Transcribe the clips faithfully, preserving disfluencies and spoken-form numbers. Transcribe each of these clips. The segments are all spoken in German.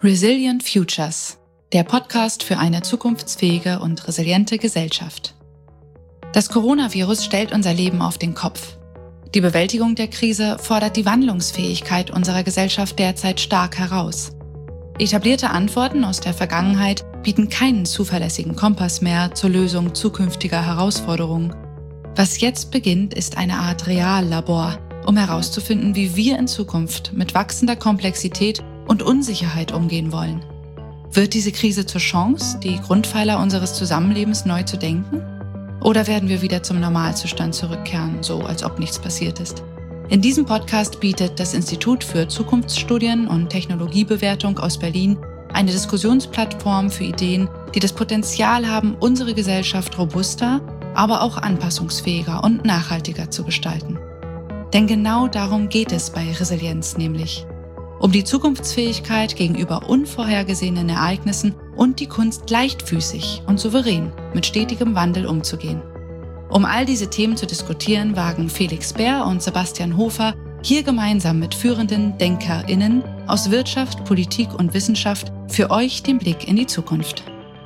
Resilient Futures, der Podcast für eine zukunftsfähige und resiliente Gesellschaft. Das Coronavirus stellt unser Leben auf den Kopf. Die Bewältigung der Krise fordert die Wandlungsfähigkeit unserer Gesellschaft derzeit stark heraus. Etablierte Antworten aus der Vergangenheit bieten keinen zuverlässigen Kompass mehr zur Lösung zukünftiger Herausforderungen. Was jetzt beginnt, ist eine Art Reallabor, um herauszufinden, wie wir in Zukunft mit wachsender Komplexität und Unsicherheit umgehen wollen. Wird diese Krise zur Chance, die Grundpfeiler unseres Zusammenlebens neu zu denken? Oder werden wir wieder zum Normalzustand zurückkehren, so als ob nichts passiert ist? In diesem Podcast bietet das Institut für Zukunftsstudien und Technologiebewertung aus Berlin eine Diskussionsplattform für Ideen, die das Potenzial haben, unsere Gesellschaft robuster, aber auch anpassungsfähiger und nachhaltiger zu gestalten. Denn genau darum geht es bei Resilienz nämlich. Um die Zukunftsfähigkeit gegenüber unvorhergesehenen Ereignissen und die Kunst, leichtfüßig und souverän mit stetigem Wandel umzugehen. Um all diese Themen zu diskutieren, wagen Felix Beer und Sebastian Hofer hier gemeinsam mit führenden DenkerInnen aus Wirtschaft, Politik und Wissenschaft für euch den Blick in die Zukunft.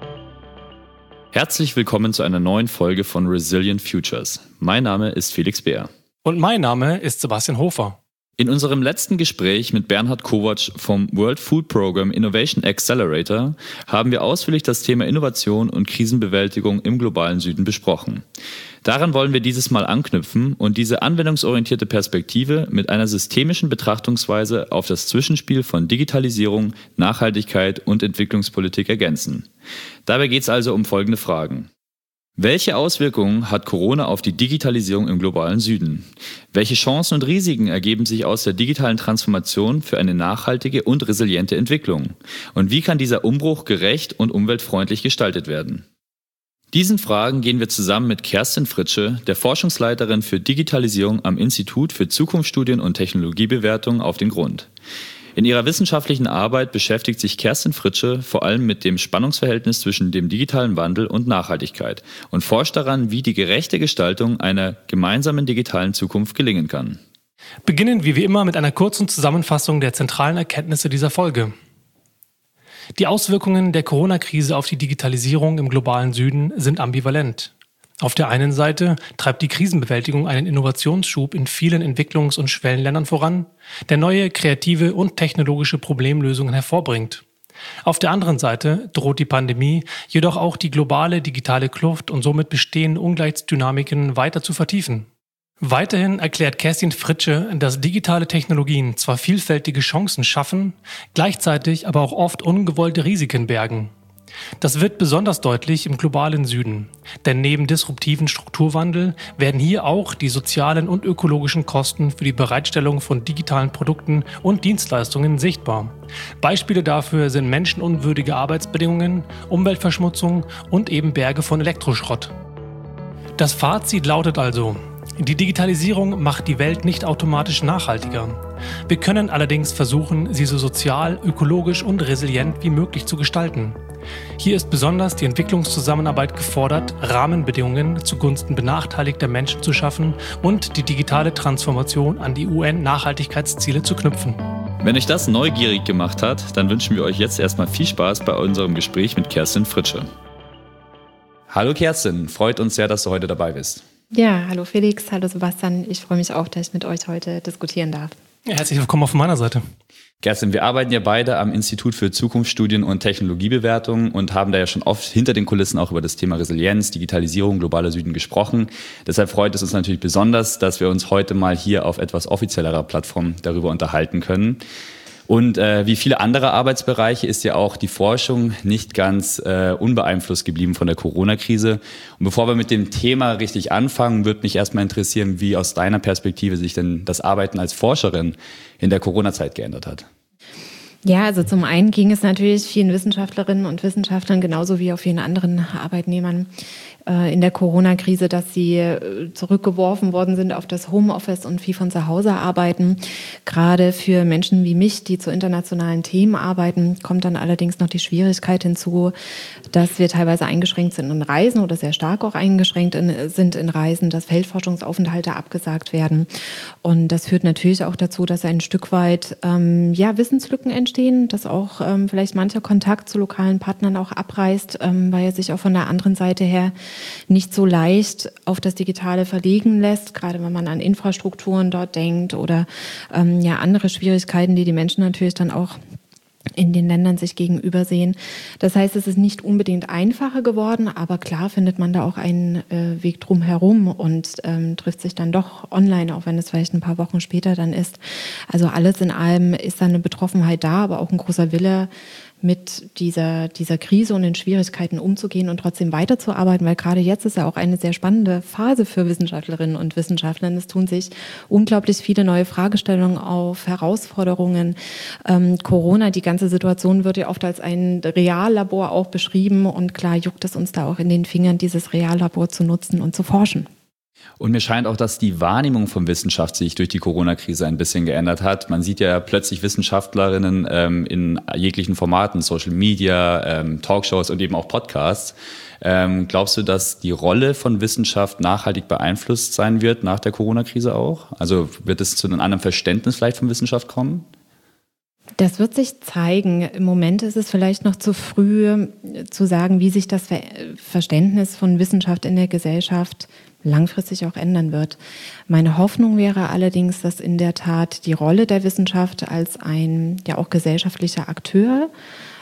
Herzlich willkommen zu einer neuen Folge von Resilient Futures. Mein Name ist Felix Beer. Und mein Name ist Sebastian Hofer. In unserem letzten Gespräch mit Bernhard Kovac vom World Food Programme Innovation Accelerator haben wir ausführlich das Thema Innovation und Krisenbewältigung im globalen Süden besprochen. Daran wollen wir dieses Mal anknüpfen und diese anwendungsorientierte Perspektive mit einer systemischen Betrachtungsweise auf das Zwischenspiel von Digitalisierung, Nachhaltigkeit und Entwicklungspolitik ergänzen. Dabei geht es also um folgende Fragen. Welche Auswirkungen hat Corona auf die Digitalisierung im globalen Süden? Welche Chancen und Risiken ergeben sich aus der digitalen Transformation für eine nachhaltige und resiliente Entwicklung? Und wie kann dieser Umbruch gerecht und umweltfreundlich gestaltet werden? Diesen Fragen gehen wir zusammen mit Kerstin Fritsche, der Forschungsleiterin für Digitalisierung am Institut für Zukunftsstudien und Technologiebewertung, auf den Grund. In ihrer wissenschaftlichen Arbeit beschäftigt sich Kerstin Fritsche vor allem mit dem Spannungsverhältnis zwischen dem digitalen Wandel und Nachhaltigkeit und forscht daran, wie die gerechte Gestaltung einer gemeinsamen digitalen Zukunft gelingen kann. Beginnen wir wie immer mit einer kurzen Zusammenfassung der zentralen Erkenntnisse dieser Folge. Die Auswirkungen der Corona-Krise auf die Digitalisierung im globalen Süden sind ambivalent. Auf der einen Seite treibt die Krisenbewältigung einen Innovationsschub in vielen Entwicklungs- und Schwellenländern voran, der neue kreative und technologische Problemlösungen hervorbringt. Auf der anderen Seite droht die Pandemie jedoch auch die globale digitale Kluft und somit bestehende Ungleichheitsdynamiken weiter zu vertiefen. Weiterhin erklärt Kerstin Fritsche, dass digitale Technologien zwar vielfältige Chancen schaffen, gleichzeitig aber auch oft ungewollte Risiken bergen. Das wird besonders deutlich im globalen Süden, denn neben disruptiven Strukturwandel werden hier auch die sozialen und ökologischen Kosten für die Bereitstellung von digitalen Produkten und Dienstleistungen sichtbar. Beispiele dafür sind menschenunwürdige Arbeitsbedingungen, Umweltverschmutzung und eben Berge von Elektroschrott. Das Fazit lautet also: Die Digitalisierung macht die Welt nicht automatisch nachhaltiger. Wir können allerdings versuchen, sie so sozial, ökologisch und resilient wie möglich zu gestalten. Hier ist besonders die Entwicklungszusammenarbeit gefordert, Rahmenbedingungen zugunsten benachteiligter Menschen zu schaffen und die digitale Transformation an die U N-Nachhaltigkeitsziele zu knüpfen. Wenn euch das neugierig gemacht hat, dann wünschen wir euch jetzt erstmal viel Spaß bei unserem Gespräch mit Kerstin Fritsche. Hallo Kerstin, freut uns sehr, dass du heute dabei bist. Ja, hallo Felix, hallo Sebastian. Ich freue mich auch, dass ich mit euch heute diskutieren darf. Ja, herzlich willkommen auf meiner Seite. Kerstin, wir arbeiten ja beide am Institut für Zukunftsstudien und Technologiebewertung und haben da ja schon oft hinter den Kulissen auch über das Thema Resilienz, Digitalisierung, globaler Süden gesprochen. Deshalb freut es uns natürlich besonders, dass wir uns heute mal hier auf etwas offiziellerer Plattform darüber unterhalten können. Und äh, wie viele andere Arbeitsbereiche ist ja auch die Forschung nicht ganz äh, unbeeinflusst geblieben von der Corona-Krise. Und bevor wir mit dem Thema richtig anfangen, würde mich erstmal interessieren, wie aus deiner Perspektive sich denn das Arbeiten als Forscherin in der Corona-Zeit geändert hat. Ja, also zum einen ging es natürlich vielen Wissenschaftlerinnen und Wissenschaftlern genauso wie auch vielen anderen Arbeitnehmern äh, in der Corona-Krise, dass sie äh, zurückgeworfen worden sind auf das Homeoffice und viel von zu Hause arbeiten. Gerade für Menschen wie mich, die zu internationalen Themen arbeiten, kommt dann allerdings noch die Schwierigkeit hinzu, dass wir teilweise eingeschränkt sind in Reisen oder sehr stark auch eingeschränkt in, sind in Reisen, dass Feldforschungsaufenthalte abgesagt werden. Und das führt natürlich auch dazu, dass ein Stück weit ähm, ja, Wissenslücken entstehen, dass auch ähm, vielleicht mancher Kontakt zu lokalen Partnern auch abreißt, ähm, weil er sich auch von der anderen Seite her nicht so leicht auf das Digitale verlegen lässt, gerade wenn man an Infrastrukturen dort denkt oder ähm, ja andere Schwierigkeiten, die die Menschen natürlich dann auch in den Ländern sich gegenüber sehen. Das heißt, es ist nicht unbedingt einfacher geworden, aber klar findet man da auch einen äh, Weg drum herum und ähm, trifft sich dann doch online, auch wenn es vielleicht ein paar Wochen später dann ist. Also alles in allem ist da eine Betroffenheit da, aber auch ein großer Wille, mit dieser, dieser Krise und den Schwierigkeiten umzugehen und trotzdem weiterzuarbeiten, weil gerade jetzt ist ja auch eine sehr spannende Phase für Wissenschaftlerinnen und Wissenschaftler. Es tun sich unglaublich viele neue Fragestellungen auf, Herausforderungen. Ähm, Corona, die ganze Situation wird ja oft als ein Reallabor auch beschrieben und klar juckt es uns da auch in den Fingern, dieses Reallabor zu nutzen und zu forschen. Und mir scheint auch, dass die Wahrnehmung von Wissenschaft sich durch die Corona-Krise ein bisschen geändert hat. Man sieht ja plötzlich Wissenschaftlerinnen ähm, in jeglichen Formaten, Social Media, ähm, Talkshows und eben auch Podcasts. Ähm, glaubst du, dass die Rolle von Wissenschaft nachhaltig beeinflusst sein wird nach der Corona-Krise auch? Also wird es zu einem anderen Verständnis vielleicht von Wissenschaft kommen? Das wird sich zeigen. Im Moment ist es vielleicht noch zu früh zu sagen, wie sich das Verständnis von Wissenschaft in der Gesellschaft langfristig auch ändern wird. Meine Hoffnung wäre allerdings, dass in der Tat die Rolle der Wissenschaft als ein ja auch gesellschaftlicher Akteur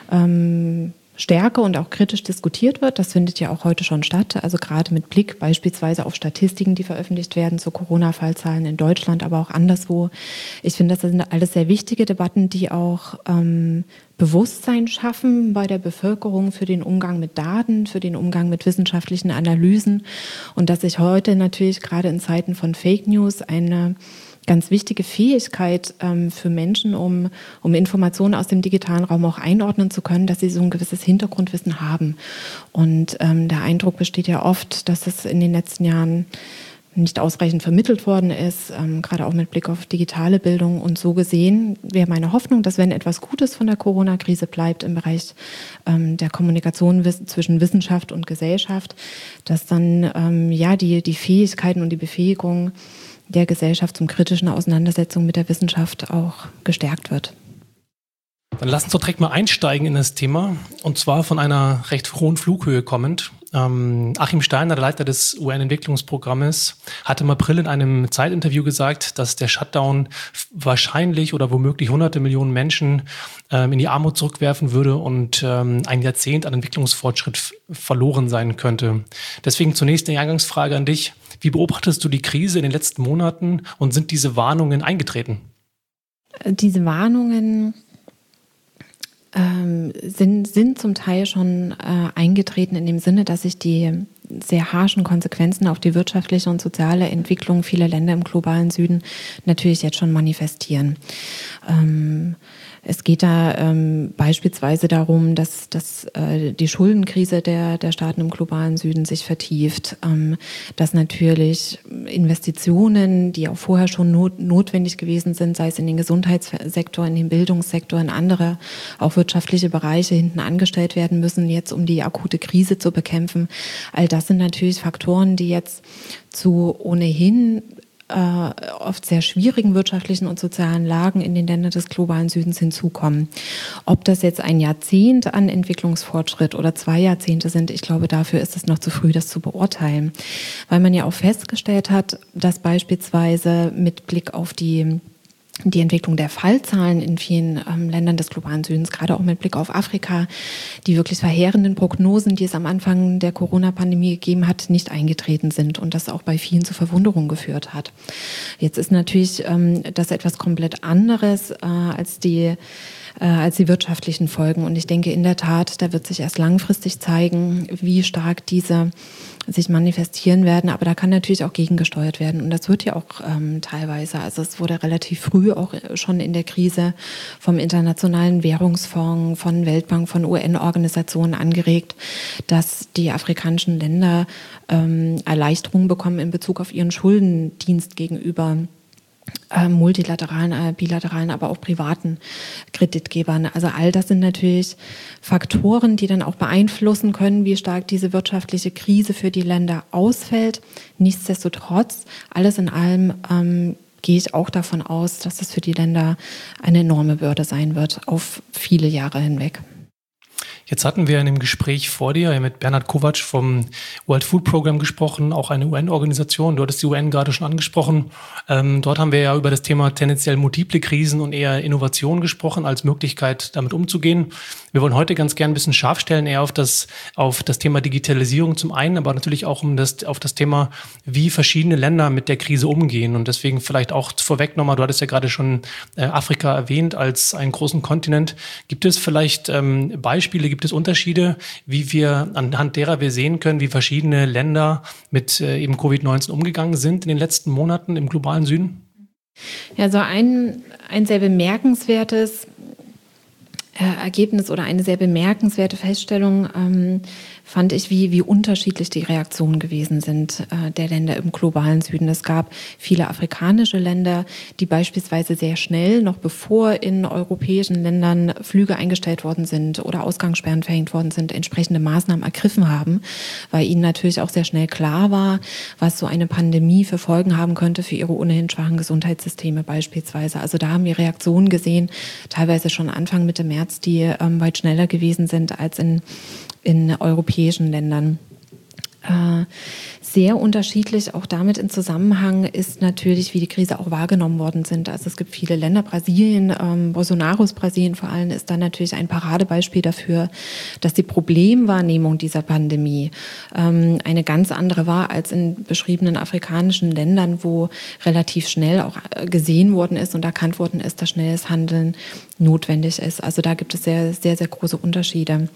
ähm, stärker und auch kritisch diskutiert wird. Das findet ja auch heute schon statt. Also gerade mit Blick beispielsweise auf Statistiken, die veröffentlicht werden zu Corona-Fallzahlen in Deutschland, aber auch anderswo. Ich finde, das sind alles sehr wichtige Debatten, die auch ähm, Bewusstsein schaffen bei der Bevölkerung für den Umgang mit Daten, für den Umgang mit wissenschaftlichen Analysen. Und dass sich heute natürlich gerade in Zeiten von Fake News eine ganz wichtige Fähigkeit ähm, für Menschen, um, um Informationen aus dem digitalen Raum auch einordnen zu können, dass sie so ein gewisses Hintergrundwissen haben. Und ähm, der Eindruck besteht ja oft, dass es in den letzten Jahren nicht ausreichend vermittelt worden ist, ähm, gerade auch mit Blick auf digitale Bildung. Und so gesehen wäre meine Hoffnung, dass wenn etwas Gutes von der Corona-Krise bleibt im Bereich ähm, der Kommunikation wiss- zwischen Wissenschaft und Gesellschaft, dass dann ähm, ja die, die Fähigkeiten und die Befähigung der Gesellschaft zum kritischen Auseinandersetzung mit der Wissenschaft auch gestärkt wird. Dann lass uns doch direkt mal einsteigen in das Thema, und zwar von einer recht hohen Flughöhe kommend. Ähm, Achim Steiner, der Leiter des U N-Entwicklungsprogrammes, hat im April in einem Zeitinterview gesagt, dass der Shutdown wahrscheinlich oder womöglich hunderte Millionen Menschen ähm, in die Armut zurückwerfen würde und ähm, ein Jahrzehnt an Entwicklungsfortschritt f- verloren sein könnte. Deswegen zunächst eine Eingangsfrage an dich. Wie beobachtest du die Krise in den letzten Monaten und sind diese Warnungen eingetreten? Diese Warnungen ähm, sind, sind zum Teil schon äh, eingetreten in dem Sinne, dass sich die sehr harschen Konsequenzen auf die wirtschaftliche und soziale Entwicklung vieler Länder im globalen Süden natürlich jetzt schon manifestieren. Ähm, Es geht da ähm, beispielsweise darum, dass, dass äh, die Schuldenkrise der, der Staaten im globalen Süden sich vertieft, ähm, dass natürlich Investitionen, die auch vorher schon not, notwendig gewesen sind, sei es in den Gesundheitssektor, in den Bildungssektor, in andere, auch wirtschaftliche Bereiche hinten angestellt werden müssen, jetzt um die akute Krise zu bekämpfen. All das sind natürlich Faktoren, die jetzt zu ohnehin Äh, oft sehr schwierigen wirtschaftlichen und sozialen Lagen in den Ländern des globalen Südens hinzukommen. Ob das jetzt ein Jahrzehnt an Entwicklungsfortschritt oder zwei Jahrzehnte sind, ich glaube, dafür ist es noch zu früh, das zu beurteilen. Weil man ja auch festgestellt hat, dass beispielsweise mit Blick auf die die Entwicklung der Fallzahlen in vielen ähm, Ländern des globalen Südens, gerade auch mit Blick auf Afrika, die wirklich verheerenden Prognosen, die es am Anfang der Corona-Pandemie gegeben hat, nicht eingetreten sind und das auch bei vielen zu Verwunderung geführt hat. Jetzt ist natürlich ähm, das etwas komplett anderes äh, als die als die wirtschaftlichen Folgen. Und ich denke in der Tat, da wird sich erst langfristig zeigen, wie stark diese sich manifestieren werden. Aber da kann natürlich auch gegengesteuert werden. Und das wird ja auch ähm, teilweise. Also es wurde relativ früh früh auch schon in der Krise vom Internationalen Währungsfonds, von Weltbank, von U N-Organisationen angeregt, dass die afrikanischen Länder ähm, Erleichterungen bekommen in Bezug auf ihren Schuldendienst gegenüber äh, multilateralen, äh, bilateralen, aber auch privaten Kreditgebern. Also all das sind natürlich Faktoren, die dann auch beeinflussen können, wie stark diese wirtschaftliche Krise für die Länder ausfällt. Nichtsdestotrotz, alles in allem ähm, gehe ich auch davon aus, dass es für die Länder eine enorme Bürde sein wird, auf viele Jahre hinweg. Jetzt hatten wir in dem Gespräch vor dir mit Bernhard Kovac vom World Food Program gesprochen, auch eine U N-Organisation. Du hattest die U N gerade schon angesprochen. Ähm, dort haben wir ja über das Thema tendenziell multiple Krisen und eher Innovation gesprochen, als Möglichkeit, damit umzugehen. Wir wollen heute ganz gern ein bisschen scharf stellen, eher auf das, auf das Thema Digitalisierung zum einen, aber natürlich auch um das, auf das Thema, wie verschiedene Länder mit der Krise umgehen. Und deswegen vielleicht auch vorweg nochmal, du hattest ja gerade schon äh, Afrika erwähnt als einen großen Kontinent. Gibt es vielleicht ähm, Beispiele, gibt es Unterschiede, wie wir, anhand derer wir sehen können, wie verschiedene Länder mit äh, eben Covid neunzehn umgegangen sind in den letzten Monaten im globalen Süden? Ja, so ein, ein sehr bemerkenswertes äh, Ergebnis oder eine sehr bemerkenswerte Feststellung ähm, fand ich, wie, wie unterschiedlich die Reaktionen gewesen sind äh, der Länder im globalen Süden. Es gab viele afrikanische Länder, die beispielsweise sehr schnell, noch bevor in europäischen Ländern Flüge eingestellt worden sind oder Ausgangssperren verhängt worden sind, entsprechende Maßnahmen ergriffen haben, weil ihnen natürlich auch sehr schnell klar war, was so eine Pandemie für Folgen haben könnte für ihre ohnehin schwachen Gesundheitssysteme beispielsweise. Also da haben wir Reaktionen gesehen, teilweise schon Anfang Mitte März, die ähm, weit schneller gewesen sind als in in europäischen Ländern. Äh, sehr unterschiedlich, auch damit in Zusammenhang ist natürlich, wie die Krise auch wahrgenommen worden sind. Also es gibt viele Länder, Brasilien, ähm, Bolsonaros Brasilien vor allem ist dann natürlich ein Paradebeispiel dafür, dass die Problemwahrnehmung dieser Pandemie ähm, eine ganz andere war als in beschriebenen afrikanischen Ländern, wo relativ schnell auch gesehen worden ist und erkannt worden ist, dass schnelles Handeln notwendig ist. Also da gibt es sehr, sehr, sehr große Unterschiede.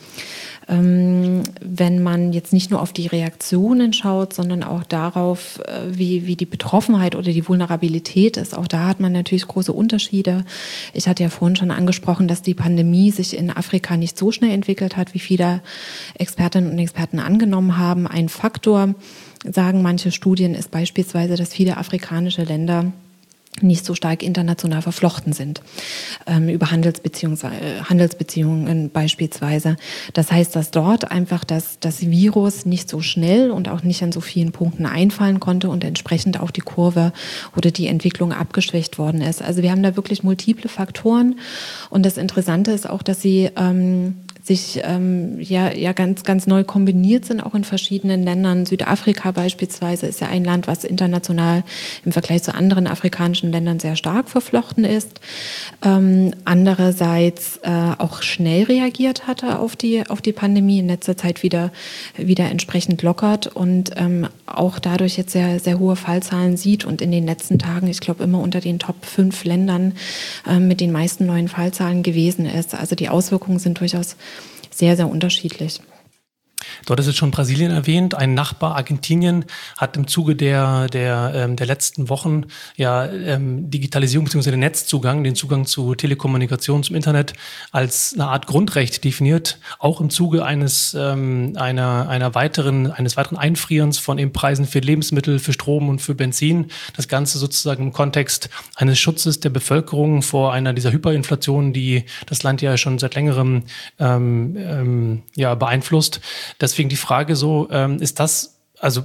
Ähm, wenn man jetzt nicht nur auf die Reaktionen schaut, sondern auch darauf, wie, wie die Betroffenheit oder die Vulnerabilität ist, auch da hat man natürlich große Unterschiede. Ich hatte ja vorhin schon angesprochen, dass die Pandemie sich in Afrika nicht so schnell entwickelt hat, wie viele Expertinnen und Experten angenommen haben. Ein Faktor, sagen manche Studien, ist beispielsweise, dass viele afrikanische Länder nicht so stark international verflochten sind, ähm, über Handelsbeziehungen, äh, Handelsbeziehungen beispielsweise. Das heißt, dass dort einfach das, das Virus nicht so schnell und auch nicht an so vielen Punkten einfallen konnte und entsprechend auch die Kurve oder die Entwicklung abgeschwächt worden ist. Also wir haben da wirklich multiple Faktoren und das Interessante ist auch, dass sie ähm, sich ähm, ja, ja ganz, ganz neu kombiniert sind, auch in verschiedenen Ländern. Südafrika beispielsweise ist ja ein Land, was international im Vergleich zu anderen afrikanischen Ländern sehr stark verflochten ist. Ähm, andererseits äh, auch schnell reagiert hatte auf die, auf die Pandemie, in letzter Zeit wieder, wieder entsprechend lockert und ähm, auch dadurch jetzt sehr, sehr hohe Fallzahlen sieht und in den letzten Tagen, ich glaube, immer unter den Top fünf Ländern äh, mit den meisten neuen Fallzahlen gewesen ist. Also die Auswirkungen sind durchaus sehr, sehr unterschiedlich. Dort ist jetzt schon Brasilien erwähnt. Ein Nachbar Argentinien hat im Zuge der der ähm, der letzten Wochen ja ähm, Digitalisierung bzw. den Netzzugang, den Zugang zu Telekommunikation, zum Internet als eine Art Grundrecht definiert. Auch im Zuge eines ähm, einer einer weiteren eines weiteren Einfrierens von eben Preisen für Lebensmittel, für Strom und für Benzin. Das Ganze sozusagen im Kontext eines Schutzes der Bevölkerung vor einer dieser Hyperinflation, die das Land ja schon seit längerem ähm, ähm, ja beeinflusst. Deswegen die Frage so, ähm, ist das, also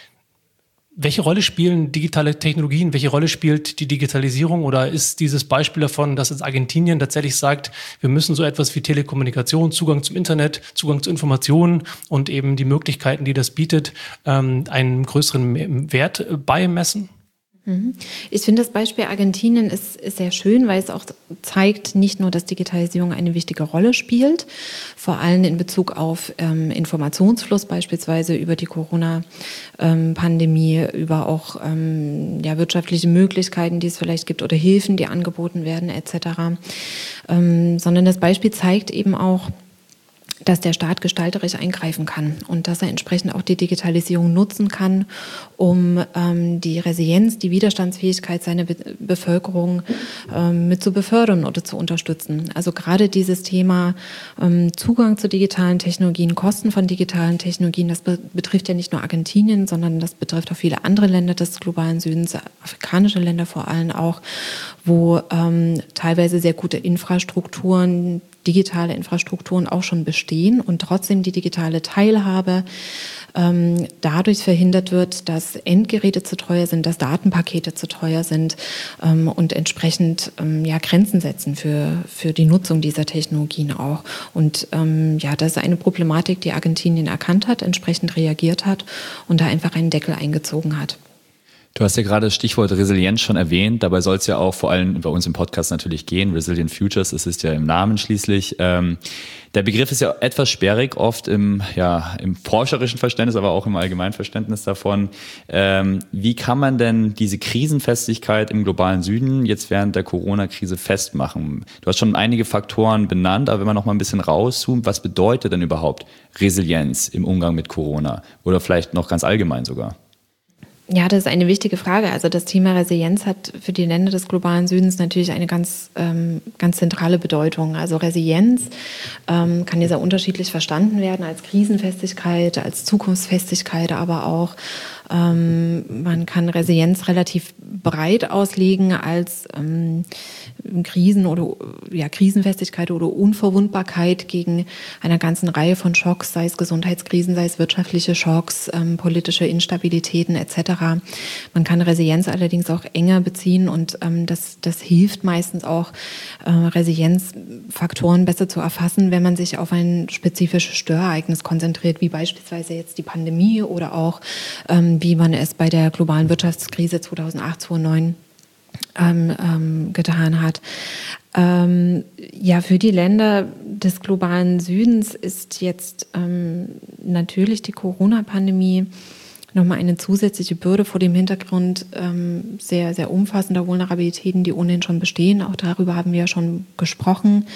welche Rolle spielen digitale Technologien, welche Rolle spielt die Digitalisierung oder ist dieses Beispiel davon, dass jetzt Argentinien tatsächlich sagt, wir müssen so etwas wie Telekommunikation, Zugang zum Internet, Zugang zu Informationen und eben die Möglichkeiten, die das bietet, ähm, einen größeren Wert beimessen? Ich finde, das Beispiel Argentinien ist, ist sehr schön, weil es auch zeigt, nicht nur, dass Digitalisierung eine wichtige Rolle spielt, vor allem in Bezug auf ähm, Informationsfluss, beispielsweise über die Corona-Pandemie, ähm, über auch ähm, ja, wirtschaftliche Möglichkeiten, die es vielleicht gibt oder Hilfen, die angeboten werden et cetera, ähm, sondern das Beispiel zeigt eben auch, dass der Staat gestalterisch eingreifen kann und dass er entsprechend auch die Digitalisierung nutzen kann, um ähm, die Resilienz, die Widerstandsfähigkeit seiner Be- Bevölkerung ähm, mit zu befördern oder zu unterstützen. Also gerade dieses Thema ähm, Zugang zu digitalen Technologien, Kosten von digitalen Technologien, das be- betrifft ja nicht nur Argentinien, sondern das betrifft auch viele andere Länder des globalen Südens, afrikanische Länder vor allem auch, wo ähm, teilweise sehr gute Infrastrukturen, digitale Infrastrukturen auch schon bestehen und trotzdem die digitale Teilhabe ähm, dadurch verhindert wird, dass Endgeräte zu teuer sind, dass Datenpakete zu teuer sind ähm, und entsprechend ähm, ja, Grenzen setzen für, für die Nutzung dieser Technologien auch. Und ähm, ja, das ist eine Problematik, die Argentinien erkannt hat, entsprechend reagiert hat und da einfach einen Deckel eingezogen hat. Du hast ja gerade das Stichwort Resilienz schon erwähnt. Dabei soll es ja auch vor allem bei uns im Podcast natürlich gehen. Resilient Futures, das ist ja im Namen schließlich. Ähm, der Begriff ist ja etwas sperrig, oft im, ja, im forscherischen Verständnis, aber auch im allgemeinen Verständnis davon. Ähm, wie kann man denn diese Krisenfestigkeit im globalen Süden jetzt während der Corona-Krise festmachen? Du hast schon einige Faktoren benannt, aber wenn man noch mal ein bisschen rauszoomt, was bedeutet denn überhaupt Resilienz im Umgang mit Corona? Oder vielleicht noch ganz allgemein sogar? Ja, das ist eine wichtige Frage. Also das Thema Resilienz hat für die Länder des globalen Südens natürlich eine ganz, ähm, ganz zentrale Bedeutung. Also Resilienz ähm, kann ja sehr unterschiedlich verstanden werden als Krisenfestigkeit, als Zukunftsfestigkeit, aber auch ähm, man kann Resilienz relativ breit auslegen als ähm, Krisen oder ja, Krisenfestigkeit oder Unverwundbarkeit gegen einer ganzen Reihe von Schocks, sei es Gesundheitskrisen, sei es wirtschaftliche Schocks, ähm, politische Instabilitäten et cetera. Man kann Resilienz allerdings auch enger beziehen und ähm, das, das hilft meistens auch, äh, Resilienzfaktoren besser zu erfassen, wenn man sich auf ein spezifisches Störereignis konzentriert, wie beispielsweise jetzt die Pandemie oder auch ähm, wie man es bei der globalen Wirtschaftskrise zweitausendacht, zweitausendneun Ähm, ähm, getan hat. Ähm, ja, für die Länder des globalen Südens ist jetzt ähm, natürlich die Corona-Pandemie nochmal eine zusätzliche Bürde vor dem Hintergrund ähm, sehr, sehr umfassender Vulnerabilitäten, die ohnehin schon bestehen. Auch darüber haben wir ja schon gesprochen.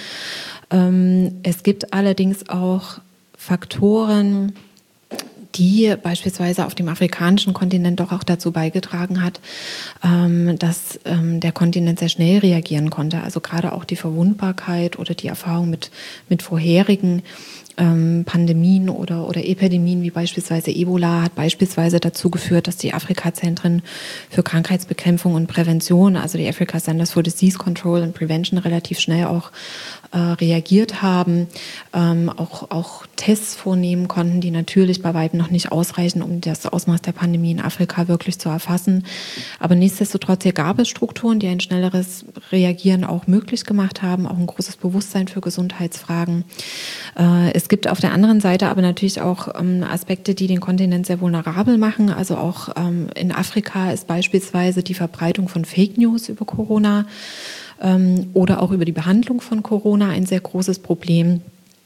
Ähm, es gibt allerdings auch Faktoren, die beispielsweise auf dem afrikanischen Kontinent doch auch dazu beigetragen hat, ähm, dass ähm, der Kontinent sehr schnell reagieren konnte. Also gerade auch die Verwundbarkeit oder die Erfahrung mit, mit vorherigen ähm, Pandemien oder, oder Epidemien wie beispielsweise Ebola hat beispielsweise dazu geführt, dass die Afrika-Zentren für Krankheitsbekämpfung und Prävention, also die Africa Centers for Disease Control and Prevention, relativ schnell auch äh, reagiert haben, ähm, auch, auch Tests vornehmen konnten, die natürlich bei weitem noch nicht ausreichen, um das Ausmaß der Pandemie in Afrika wirklich zu erfassen. Aber nichtsdestotrotz, hier gab es Strukturen, die ein schnelleres Reagieren auch möglich gemacht haben, auch ein großes Bewusstsein für Gesundheitsfragen. Äh, es gibt auf der anderen Seite aber natürlich auch ähm, Aspekte, die den Kontinent sehr vulnerabel machen. Also auch ähm, in Afrika ist beispielsweise die Verbreitung von Fake News über Corona ähm, oder auch über die Behandlung von Corona ein sehr großes Problem.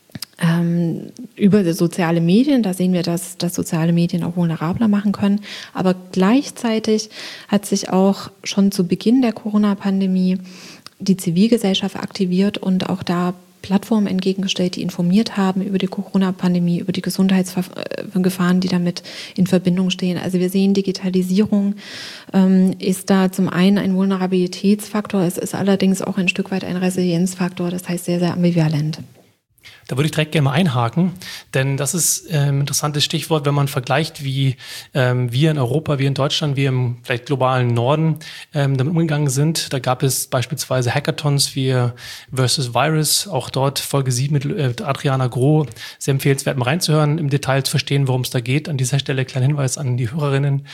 Ähm, über soziale Medien, da sehen wir, dass, dass soziale Medien auch vulnerabler machen können. Aber gleichzeitig hat sich auch schon zu Beginn der Corona-Pandemie die Zivilgesellschaft aktiviert und auch da Plattformen entgegengestellt, die informiert haben über die Corona-Pandemie, über die Gesundheitsgefahren, die damit in Verbindung stehen. Also wir sehen, Digitalisierung ähm, ist da zum einen ein Vulnerabilitätsfaktor, es ist allerdings auch ein Stück weit ein Resilienzfaktor, das heißt sehr, sehr ambivalent. Da würde ich direkt gerne mal einhaken, denn das ist äh, ein interessantes Stichwort, wenn man vergleicht, wie ähm, wir in Europa, wir in Deutschland, wir im vielleicht globalen Norden ähm, damit umgegangen sind. Da gab es beispielsweise Hackathons wie versus Virus, auch dort Folge sieben mit äh, Adriana Groh, sehr empfehlenswert mal reinzuhören, im Detail zu verstehen, worum es da geht. An dieser Stelle kleiner Hinweis an die Hörerinnen.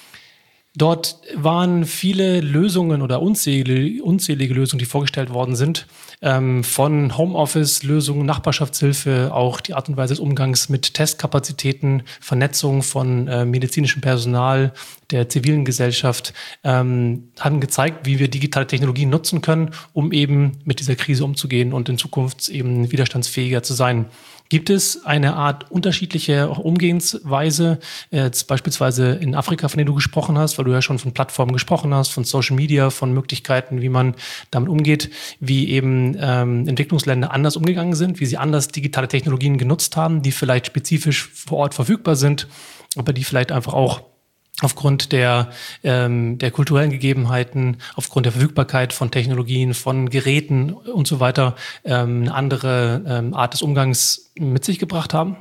Dort waren viele Lösungen oder unzählige, unzählige Lösungen, die vorgestellt worden sind, ähm, von Homeoffice-Lösungen, Nachbarschaftshilfe, auch die Art und Weise des Umgangs mit Testkapazitäten, Vernetzung von äh, medizinischem Personal, der zivilen Gesellschaft, ähm, haben gezeigt, wie wir digitale Technologien nutzen können, um eben mit dieser Krise umzugehen und in Zukunft eben widerstandsfähiger zu sein. Gibt es eine Art unterschiedliche Umgehensweise, jetzt beispielsweise in Afrika, von der du gesprochen hast, weil du ja schon von Plattformen gesprochen hast, von Social Media, von Möglichkeiten, wie man damit umgeht, wie eben ähm, Entwicklungsländer anders umgegangen sind, wie sie anders digitale Technologien genutzt haben, die vielleicht spezifisch vor Ort verfügbar sind, aber die vielleicht einfach auch aufgrund der, ähm, der kulturellen Gegebenheiten, aufgrund der Verfügbarkeit von Technologien, von Geräten und so weiter ähm, eine andere ähm, Art des Umgangs mit sich gebracht haben?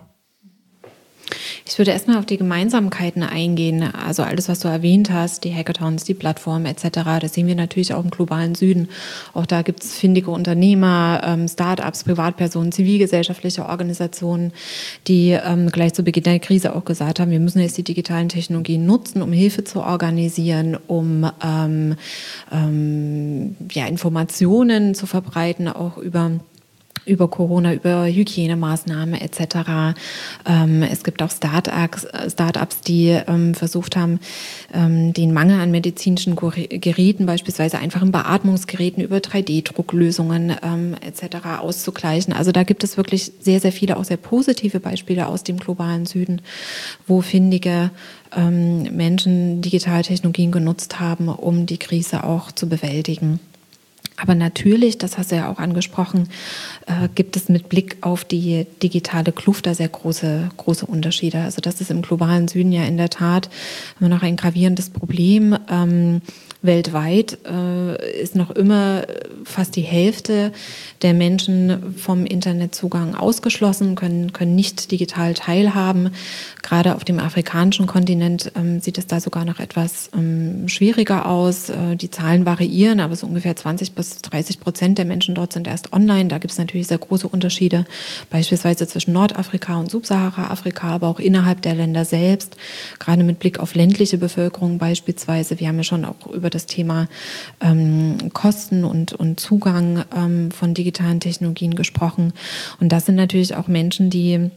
Ich würde erstmal auf die Gemeinsamkeiten eingehen. Also alles, was du erwähnt hast, die Hackathons, die Plattformen et cetera, das sehen wir natürlich auch im globalen Süden. Auch da gibt es findige Unternehmer, ähm, Start-ups, Privatpersonen, zivilgesellschaftliche Organisationen, die ähm, gleich zu Beginn der Krise auch gesagt haben, wir müssen jetzt die digitalen Technologien nutzen, um Hilfe zu organisieren, um ähm, ähm, ja, Informationen zu verbreiten, auch über über Corona, über Hygienemaßnahmen et cetera. Ähm, es gibt auch Start-ups, Start-ups, die ähm, versucht haben, ähm, den Mangel an medizinischen Geräten, beispielsweise einfachen Beatmungsgeräten über drei D Drucklösungen ähm, et cetera auszugleichen. Also da gibt es wirklich sehr, sehr viele, auch sehr positive Beispiele aus dem globalen Süden, wo findige ähm, Menschen digitale Technologien genutzt haben, um die Krise auch zu bewältigen. Aber natürlich, das hast du ja auch angesprochen, äh, gibt es mit Blick auf die digitale Kluft da sehr große, große Unterschiede. Also das ist im globalen Süden ja in der Tat immer noch ein gravierendes Problem. Ähm, weltweit äh, ist noch immer fast die Hälfte der Menschen vom Internetzugang ausgeschlossen, können, können nicht digital teilhaben. Gerade auf dem afrikanischen Kontinent ähm, sieht es da sogar noch etwas ähm, schwieriger aus. Äh, die Zahlen variieren, aber so ungefähr zwanzig bis dreißig Prozent der Menschen dort sind erst online. Da gibt es natürlich sehr große Unterschiede, beispielsweise zwischen Nordafrika und Subsahara-Afrika, aber auch innerhalb der Länder selbst. Gerade mit Blick auf ländliche Bevölkerung beispielsweise. Wir haben ja schon auch über das Thema ähm, Kosten und, und Zugang ähm, von digitalen Technologien gesprochen. Und das sind natürlich auch Menschen, die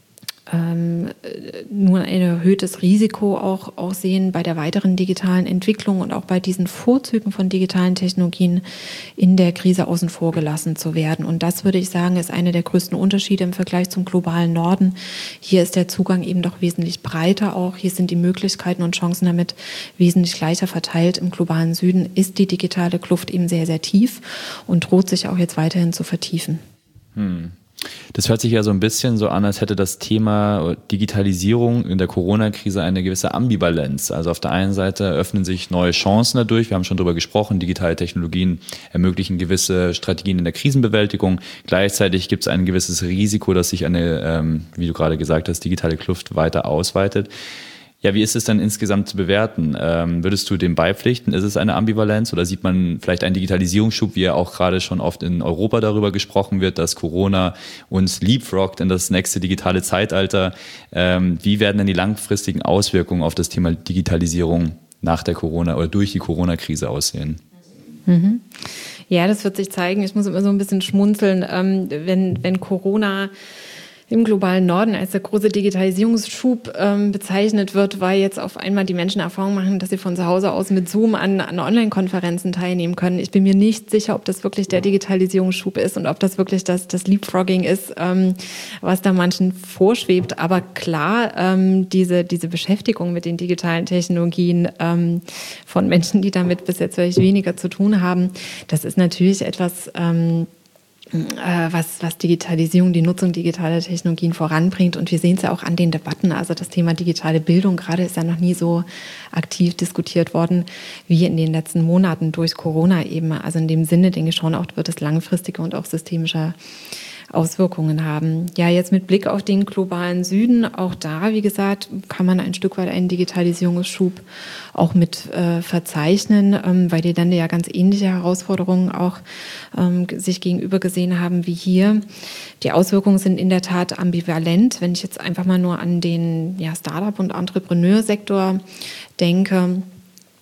ähm, nur ein erhöhtes Risiko auch, auch sehen bei der weiteren digitalen Entwicklung und auch bei diesen Vorzügen von digitalen Technologien in der Krise außen vor gelassen zu werden. Und das, würde ich sagen, ist einer der größten Unterschiede im Vergleich zum globalen Norden. Hier ist der Zugang eben doch wesentlich breiter auch. Hier sind die Möglichkeiten und Chancen damit wesentlich gleicher verteilt. Im globalen Süden ist die digitale Kluft eben sehr, sehr tief und droht sich auch jetzt weiterhin zu vertiefen. Hm. Das hört sich ja so ein bisschen so an, als hätte das Thema Digitalisierung in der Corona-Krise eine gewisse Ambivalenz. Also auf der einen Seite öffnen sich neue Chancen dadurch. Wir haben schon darüber gesprochen, digitale Technologien ermöglichen gewisse Strategien in der Krisenbewältigung. Gleichzeitig gibt es ein gewisses Risiko, dass sich eine, ähm, wie du gerade gesagt hast, digitale Kluft weiter ausweitet. Ja, wie ist es dann insgesamt zu bewerten? Ähm, würdest du dem beipflichten? Ist es eine Ambivalenz oder sieht man vielleicht einen Digitalisierungsschub, wie ja auch gerade schon oft in Europa darüber gesprochen wird, dass Corona uns leapfroggt in das nächste digitale Zeitalter? Ähm, wie werden denn die langfristigen Auswirkungen auf das Thema Digitalisierung nach der Corona oder durch die Corona-Krise aussehen? Mhm. Ja, das wird sich zeigen. Ich muss immer so ein bisschen schmunzeln, ähm, wenn, wenn Corona im globalen Norden als der große Digitalisierungsschub ähm, bezeichnet wird, weil jetzt auf einmal die Menschen Erfahrung machen, dass sie von zu Hause aus mit Zoom an, an Online-Konferenzen teilnehmen können. Ich bin mir nicht sicher, ob das wirklich der Digitalisierungsschub ist und ob das wirklich das, das Leapfrogging ist, ähm, was da manchen vorschwebt. Aber klar, ähm, diese, diese Beschäftigung mit den digitalen Technologien ähm, von Menschen, die damit bis jetzt wirklich weniger zu tun haben, das ist natürlich etwas, ähm, was, was Digitalisierung, die Nutzung digitaler Technologien voranbringt. Und wir sehen es ja auch an den Debatten. Also das Thema digitale Bildung gerade ist ja noch nie so aktiv diskutiert worden wie in den letzten Monaten durch Corona eben. Also in dem Sinne denke ich schon, auch wird es langfristige und auch systemische Auswirkungen haben. Ja, jetzt mit Blick auf den globalen Süden, auch da, wie gesagt, kann man ein Stück weit einen Digitalisierungsschub auch mit äh, verzeichnen, ähm, weil die Länder ja ganz ähnliche Herausforderungen auch ähm, sich gegenüber gesehen haben wie hier. Die Auswirkungen sind in der Tat ambivalent. Wenn ich jetzt einfach mal nur an den ja, Startup- und Entrepreneursektor denke,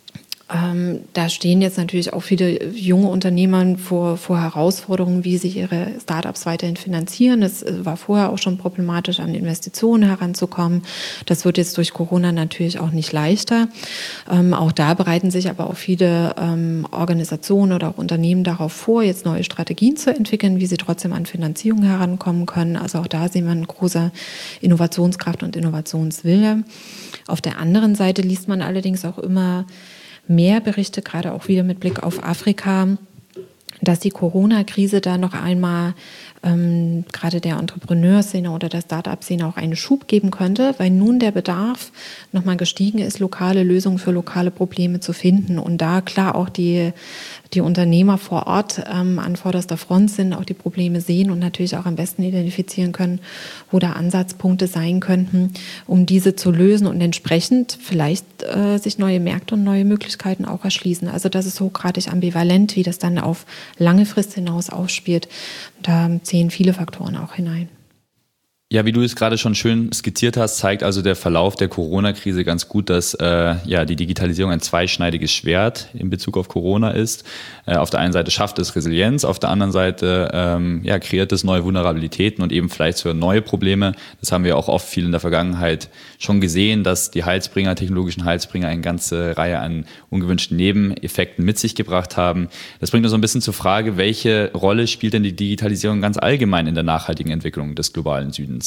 Ähm, da stehen jetzt natürlich auch viele junge Unternehmer vor, vor Herausforderungen, wie sie ihre Startups weiterhin finanzieren. Es war vorher auch schon problematisch, an Investitionen heranzukommen. Das wird jetzt durch Corona natürlich auch nicht leichter. Ähm, auch da bereiten sich aber auch viele ähm, Organisationen oder auch Unternehmen darauf vor, jetzt neue Strategien zu entwickeln, wie sie trotzdem an Finanzierung herankommen können. Also auch da sehen wir eine große Innovationskraft und Innovationswille. Auf der anderen Seite liest man allerdings auch immer mehr Berichte, gerade auch wieder mit Blick auf Afrika, dass die Corona-Krise da noch einmal ähm, gerade der Entrepreneurszene oder der Start-up-Szene auch einen Schub geben könnte, weil nun der Bedarf nochmal gestiegen ist, lokale Lösungen für lokale Probleme zu finden und da klar auch die die Unternehmer vor Ort ähm, an vorderster Front sind, auch die Probleme sehen und natürlich auch am besten identifizieren können, wo da Ansatzpunkte sein könnten, um diese zu lösen und entsprechend vielleicht äh, sich neue Märkte und neue Möglichkeiten auch erschließen. Also das ist hochgradig ambivalent, wie das dann auf lange Frist hinaus ausspielt. Da zählen viele Faktoren auch hinein. Ja, wie du es gerade schon schön skizziert hast, zeigt also der Verlauf der Corona-Krise ganz gut, dass äh, ja die Digitalisierung ein zweischneidiges Schwert in Bezug auf Corona ist. Äh, auf der einen Seite schafft es Resilienz, auf der anderen Seite ähm, ja, kreiert es neue Vulnerabilitäten und eben vielleicht sogar neue Probleme. Das haben wir auch oft viel in der Vergangenheit schon gesehen, dass die Heilsbringer, technologischen Heilsbringer, eine ganze Reihe an ungewünschten Nebeneffekten mit sich gebracht haben. Das bringt uns so ein bisschen zur Frage, welche Rolle spielt denn die Digitalisierung ganz allgemein in der nachhaltigen Entwicklung des globalen Südens?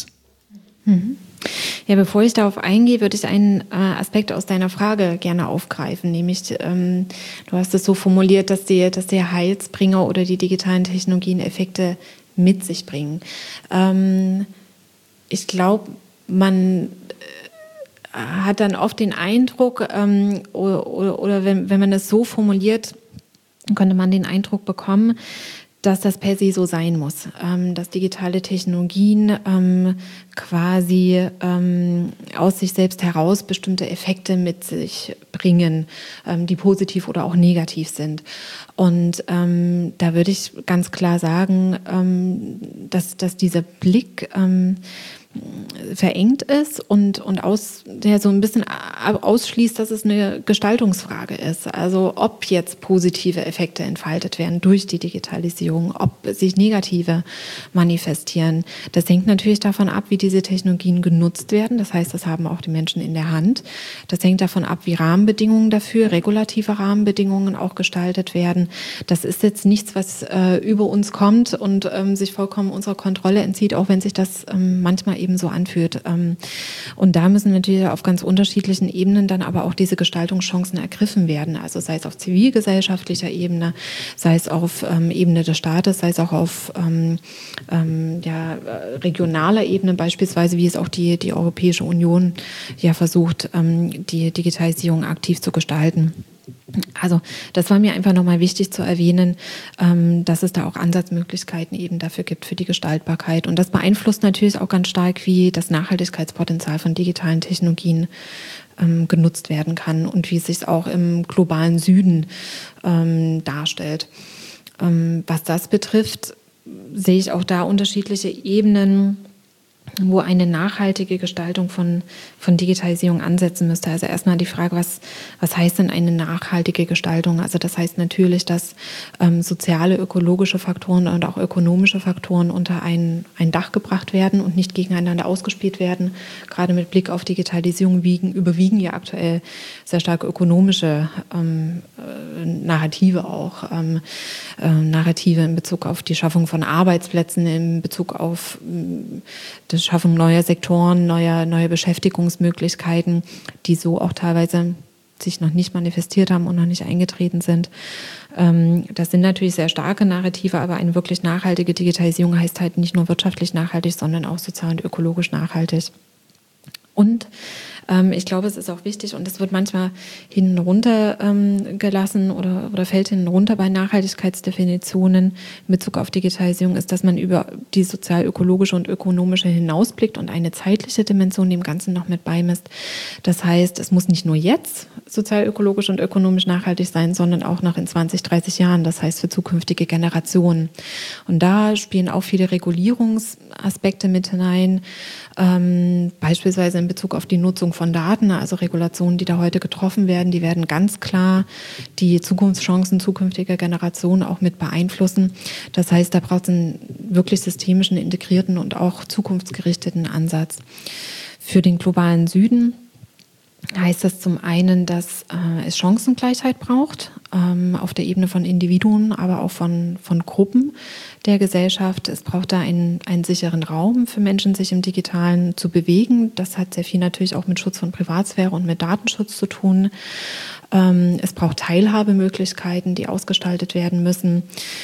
Ja, bevor ich darauf eingehe, würde ich einen äh, Aspekt aus deiner Frage gerne aufgreifen, nämlich ähm, du hast es so formuliert, dass die, dass der Heilsbringer oder die digitalen Technologien Effekte mit sich bringen. Ähm, ich glaube, man äh, hat dann oft den Eindruck, ähm, oder, oder, oder wenn, wenn man es so formuliert, könnte man den Eindruck bekommen, dass das per se so sein muss, ähm, dass digitale Technologien ähm, quasi ähm, aus sich selbst heraus bestimmte Effekte mit sich bringen, ähm, die positiv oder auch negativ sind. Und ähm, da würde ich ganz klar sagen, ähm, dass, dass dieser Blick ähm, verengt ist und, und aus, der so ein bisschen ausschließt, dass es eine Gestaltungsfrage ist. Also ob jetzt positive Effekte entfaltet werden durch die Digitalisierung, ob sich negative manifestieren. Das hängt natürlich davon ab, wie diese Technologien genutzt werden. Das heißt, das haben auch die Menschen in der Hand. Das hängt davon ab, wie Rahmenbedingungen dafür, regulative Rahmenbedingungen auch gestaltet werden. Das ist jetzt nichts, was äh, über uns kommt und ähm, sich vollkommen unserer Kontrolle entzieht, auch wenn sich das ähm, manchmal eben so anfühlt. Und da müssen natürlich auf ganz unterschiedlichen Ebenen dann aber auch diese Gestaltungschancen ergriffen werden. Also sei es auf zivilgesellschaftlicher Ebene, sei es auf ähm, Ebene des Staates, sei es auch auf ähm, ähm, ja, regionaler Ebene beispielsweise, wie es auch die, die Europäische Union ja versucht, ähm, die Digitalisierung aktiv zu gestalten. Also das war mir einfach nochmal wichtig zu erwähnen, ähm, dass es da auch Ansatzmöglichkeiten eben dafür gibt für die Gestaltbarkeit. Und das beeinflusst natürlich auch ganz stark, wie das Nachhaltigkeitspotenzial von digitalen Technologien ähm, genutzt werden kann und wie es sich auch im globalen Süden ähm, darstellt. Ähm, was das betrifft, sehe ich auch da unterschiedliche Ebenen, wo eine nachhaltige Gestaltung von, von Digitalisierung ansetzen müsste. Also erstmal die Frage, was, was heißt denn eine nachhaltige Gestaltung? Also das heißt natürlich, dass ähm, soziale, ökologische Faktoren und auch ökonomische Faktoren unter ein, ein Dach gebracht werden und nicht gegeneinander ausgespielt werden. Gerade mit Blick auf Digitalisierung wiegen, überwiegen ja aktuell sehr stark ökonomische ähm, äh, Narrative auch. Ähm, äh, Narrative in Bezug auf die Schaffung von Arbeitsplätzen, in Bezug auf äh, das Schaffung neuer Sektoren, neuer, neue Beschäftigungsmöglichkeiten, die so auch teilweise sich noch nicht manifestiert haben und noch nicht eingetreten sind. Das sind natürlich sehr starke Narrative, aber eine wirklich nachhaltige Digitalisierung heißt halt nicht nur wirtschaftlich nachhaltig, sondern auch sozial und ökologisch nachhaltig. Und ähm, ich glaube, es ist auch wichtig, und es wird manchmal hinten runter ähm, gelassen oder, oder fällt hinten runter bei Nachhaltigkeitsdefinitionen in Bezug auf Digitalisierung, ist, dass man über die sozial-ökologische und ökonomische hinausblickt und eine zeitliche Dimension dem Ganzen noch mit beimisst. Das heißt, es muss nicht nur jetzt sozial-ökologisch und ökonomisch nachhaltig sein, sondern auch noch in zwanzig, dreißig Jahren, das heißt für zukünftige Generationen. Und da spielen auch viele Regulierungsaspekte mit hinein, ähm, beispielsweise in Bezug auf die Nutzung von Daten, also Regulationen, die da heute getroffen werden, die werden ganz klar die Zukunftschancen zukünftiger Generationen auch mit beeinflussen. Das heißt, da braucht es einen wirklich systemischen, integrierten und auch zukunftsgerichteten Ansatz. Für den globalen Süden heißt das zum einen, dass äh, es Chancengleichheit braucht, ähm, auf der Ebene von Individuen, aber auch von, von Gruppen der Gesellschaft. Es braucht da einen, einen sicheren Raum für Menschen, sich im Digitalen zu bewegen. Das hat sehr viel natürlich auch mit Schutz von Privatsphäre und mit Datenschutz zu tun. Ähm, es braucht Teilhabemöglichkeiten, die ausgestaltet werden müssen,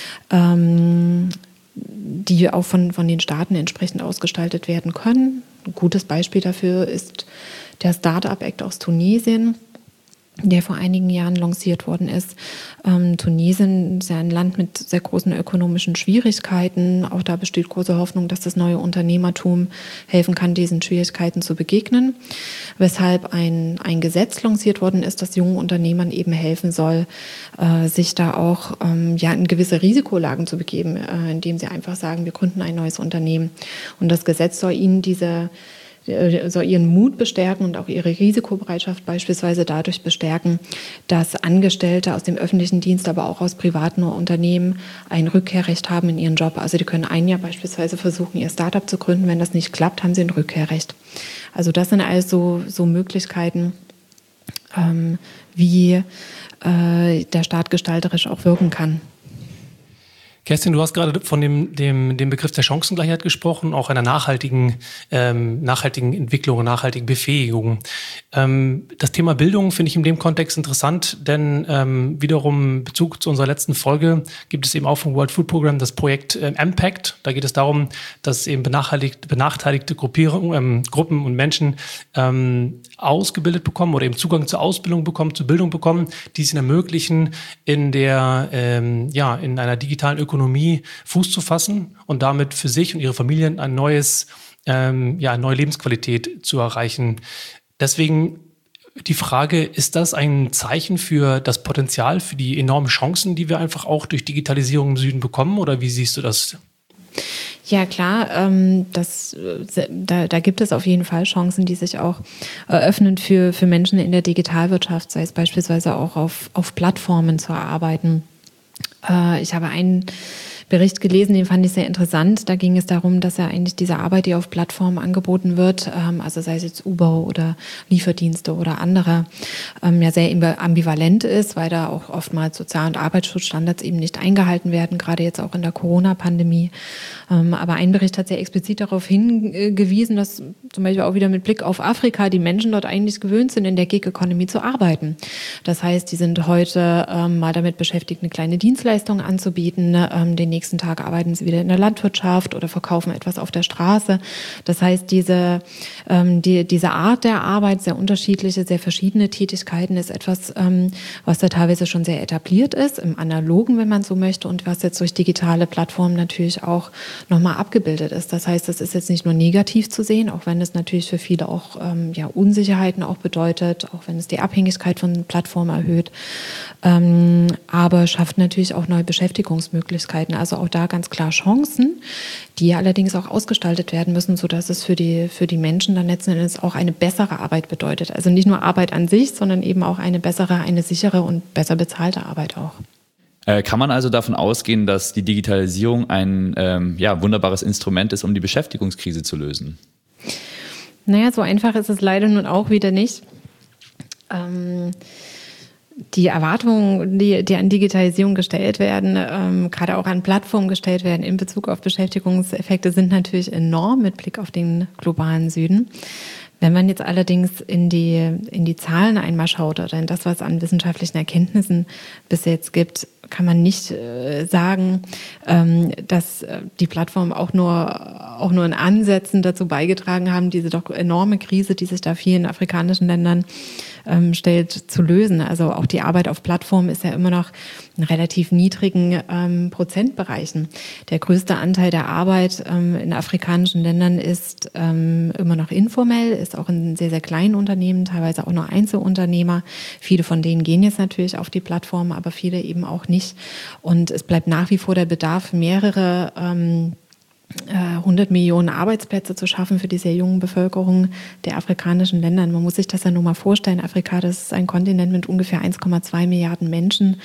ähm, die auch von, von den Staaten entsprechend ausgestaltet werden können. Ein gutes Beispiel dafür ist der Start-up-Act aus Tunesien, der vor einigen Jahren lanciert worden ist. Ähm, Tunesien ist ja ein Land mit sehr großen ökonomischen Schwierigkeiten. Auch da besteht große Hoffnung, dass das neue Unternehmertum helfen kann, diesen Schwierigkeiten zu begegnen. Weshalb ein, ein Gesetz lanciert worden ist, das jungen Unternehmern eben helfen soll, äh, sich da auch ähm, ja, in gewisse Risikolagen zu begeben, äh, indem sie einfach sagen, wir gründen ein neues Unternehmen. Und das Gesetz soll ihnen diese soll ihren Mut bestärken und auch ihre Risikobereitschaft beispielsweise dadurch bestärken, dass Angestellte aus dem öffentlichen Dienst, aber auch aus privaten Unternehmen ein Rückkehrrecht haben in ihren Job. Also die können ein Jahr beispielsweise versuchen, ihr Startup zu gründen. Wenn das nicht klappt, haben sie ein Rückkehrrecht. Also das sind also so Möglichkeiten, ähm, wie äh, der Staat gestalterisch auch wirken kann. Kerstin, du hast gerade von dem, dem, dem Begriff der Chancengleichheit gesprochen, auch einer nachhaltigen, ähm, nachhaltigen Entwicklung und nachhaltigen Befähigung. Ähm, das Thema Bildung finde ich in dem Kontext interessant, denn ähm, wiederum in Bezug zu unserer letzten Folge gibt es eben auch vom World Food Program das Projekt ähm, Impact. Da geht es darum, dass eben benachteiligte, benachteiligte Gruppierungen, ähm, Gruppen und Menschen ähm, ausgebildet bekommen oder eben Zugang zur Ausbildung bekommen, zur Bildung bekommen, die es ihnen ermöglichen, in der, ähm, ja, in einer digitalen Ökonomie Ökonomie Fuß zu fassen und damit für sich und ihre Familien ein neues, ähm, ja, eine neue Lebensqualität zu erreichen. Deswegen die Frage, ist das ein Zeichen für das Potenzial, für die enormen Chancen, die wir einfach auch durch Digitalisierung im Süden bekommen, oder wie siehst du das? Ja, klar, ähm, das, da, da gibt es auf jeden Fall Chancen, die sich auch eröffnen für, für Menschen in der Digitalwirtschaft, sei es beispielsweise auch auf, auf Plattformen zu arbeiten. Ich habe einen Bericht gelesen, den fand ich sehr interessant. Da ging es darum, dass ja eigentlich diese Arbeit, die auf Plattformen angeboten wird, also sei es jetzt Uber oder Lieferdienste oder andere, ja sehr ambivalent ist, weil da auch oftmals Sozial- und Arbeitsschutzstandards eben nicht eingehalten werden, gerade jetzt auch in der Corona-Pandemie. Aber ein Bericht hat sehr explizit darauf hingewiesen, dass zum Beispiel auch wieder mit Blick auf Afrika die Menschen dort eigentlich gewöhnt sind, in der Gig-Economy zu arbeiten. Das heißt, die sind heute ähm, mal damit beschäftigt, eine kleine Dienstleistung anzubieten. Ähm, den nächsten Tag arbeiten sie wieder in der Landwirtschaft oder verkaufen etwas auf der Straße. Das heißt, diese, ähm, die, diese Art der Arbeit, sehr unterschiedliche, sehr verschiedene Tätigkeiten, ist etwas, ähm, was da teilweise schon sehr etabliert ist, im Analogen, wenn man so möchte, und was jetzt durch digitale Plattformen natürlich auch nochmal abgebildet ist. Das heißt, das ist jetzt nicht nur negativ zu sehen, auch wenn es natürlich für viele auch ähm, ja, Unsicherheiten auch bedeutet, auch wenn es die Abhängigkeit von Plattformen erhöht, ähm, aber schafft natürlich auch neue Beschäftigungsmöglichkeiten. Also auch da ganz klar Chancen, die allerdings auch ausgestaltet werden müssen, sodass es für die, für die Menschen dann letzten Endes auch eine bessere Arbeit bedeutet. Also nicht nur Arbeit an sich, sondern eben auch eine bessere, eine sichere und besser bezahlte Arbeit auch. Kann man also davon ausgehen, dass die Digitalisierung ein ähm, ja, wunderbares Instrument ist, um die Beschäftigungskrise zu lösen? Naja, so einfach ist es leider nun auch wieder nicht. Ähm, die Erwartungen, die, die an Digitalisierung gestellt werden, ähm, gerade auch an Plattformen gestellt werden in Bezug auf Beschäftigungseffekte, sind natürlich enorm mit Blick auf den globalen Süden. Wenn man jetzt allerdings in die, in die Zahlen einmal schaut oder in das, was an wissenschaftlichen Erkenntnissen bis jetzt gibt, kann man nicht äh, sagen, ähm, dass die Plattformen auch nur, auch nur in Ansätzen dazu beigetragen haben, diese doch enorme Krise, die sich da vielen afrikanischen Ländern ähm, stellt, zu lösen. Also auch die Arbeit auf Plattformen ist ja immer noch in relativ niedrigen ähm, Prozentbereichen. Der größte Anteil der Arbeit ähm, in afrikanischen Ländern ist ähm, immer noch informell, ist auch in sehr, sehr kleinen Unternehmen, teilweise auch nur Einzelunternehmer. Viele von denen gehen jetzt natürlich auf die Plattformen, aber viele eben auch nicht. Und es bleibt nach wie vor der Bedarf, mehrere ähm, hundert Millionen Arbeitsplätze zu schaffen für die sehr jungen Bevölkerung der afrikanischen Länder. Man muss sich das ja nur mal vorstellen. Afrika, das ist ein Kontinent mit ungefähr eins Komma zwei Milliarden Menschen.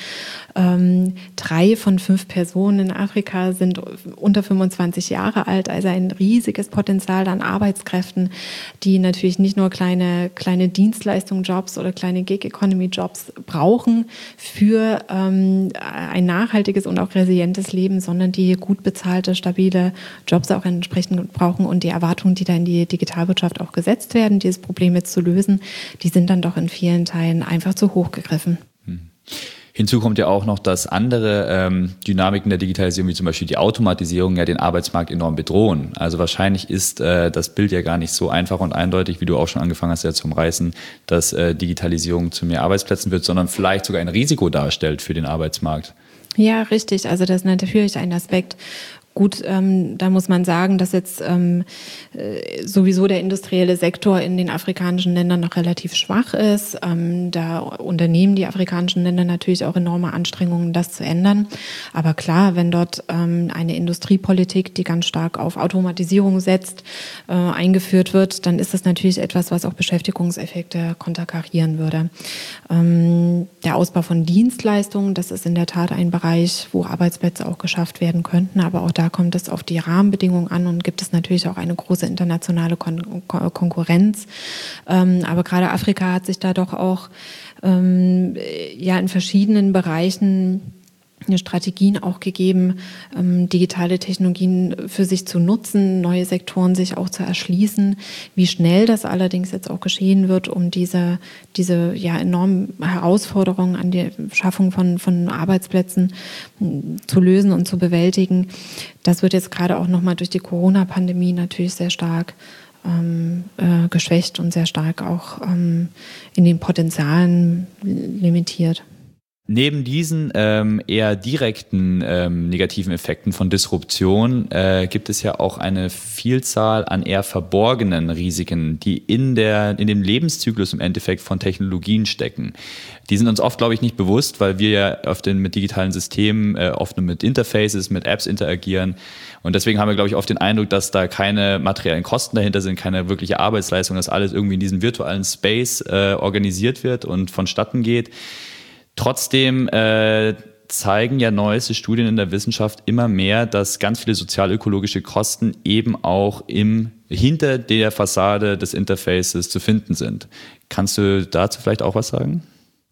Ähm, drei von fünf Personen in Afrika sind unter fünfundzwanzig Jahre alt, also ein riesiges Potenzial an Arbeitskräften, die natürlich nicht nur kleine, kleine Dienstleistungsjobs oder kleine Gig-Economy-Jobs brauchen für ähm, ein nachhaltiges und auch resilientes Leben, sondern die gut bezahlte, stabile Jobs auch entsprechend brauchen und die Erwartungen, die da in die Digitalwirtschaft auch gesetzt werden, dieses Problem jetzt zu lösen, die sind dann doch in vielen Teilen einfach zu hoch gegriffen. Hm. Hinzu kommt ja auch noch, dass andere ähm, Dynamiken der Digitalisierung, wie zum Beispiel die Automatisierung, ja den Arbeitsmarkt enorm bedrohen. Also wahrscheinlich ist äh, das Bild ja gar nicht so einfach und eindeutig, wie du auch schon angefangen hast ja zu umreißen, dass äh, Digitalisierung zu mehr Arbeitsplätzen wird, sondern vielleicht sogar ein Risiko darstellt für den Arbeitsmarkt. Ja, richtig. Also das ist natürlich ein Aspekt. Gut, ähm, da muss man sagen, dass jetzt ähm, äh, sowieso der industrielle Sektor in den afrikanischen Ländern noch relativ schwach ist. Ähm, da unternehmen die afrikanischen Länder natürlich auch enorme Anstrengungen, das zu ändern. Aber klar, wenn dort ähm, eine Industriepolitik, die ganz stark auf Automatisierung setzt, äh, eingeführt wird, dann ist das natürlich etwas, was auch Beschäftigungseffekte konterkarieren würde. Ähm, der Ausbau von Dienstleistungen, das ist in der Tat ein Bereich, wo Arbeitsplätze auch geschafft werden könnten, aber auch da kommt es auf die Rahmenbedingungen an und gibt es natürlich auch eine große internationale Kon- Kon- Konkurrenz. Ähm, aber gerade Afrika hat sich da doch auch ähm, ja in verschiedenen Bereichen Strategien auch gegeben, ähm, digitale Technologien für sich zu nutzen, neue Sektoren sich auch zu erschließen. Wie schnell das allerdings jetzt auch geschehen wird, um diese, diese ja enormen Herausforderungen an die Schaffung von, von Arbeitsplätzen zu lösen und zu bewältigen, das wird jetzt gerade auch nochmal durch die Corona-Pandemie natürlich sehr stark ähm, äh, geschwächt und sehr stark auch ähm, in den Potenzialen limitiert. Neben diesen ähm, eher direkten ähm, negativen Effekten von Disruption äh, gibt es ja auch eine Vielzahl an eher verborgenen Risiken, die in, der, in dem Lebenszyklus im Endeffekt von Technologien stecken. Die sind uns oft, glaube ich, nicht bewusst, weil wir ja oft in, mit digitalen Systemen, äh, oft nur mit Interfaces, mit Apps interagieren. Und deswegen haben wir, glaube ich, oft den Eindruck, dass da keine materiellen Kosten dahinter sind, keine wirkliche Arbeitsleistung, dass alles irgendwie in diesem virtuellen Space äh, organisiert wird und vonstatten geht. Trotzdem äh, zeigen ja neueste Studien in der Wissenschaft immer mehr, dass ganz viele sozialökologische Kosten eben auch im, hinter der Fassade des Interfaces zu finden sind. Kannst du dazu vielleicht auch was sagen?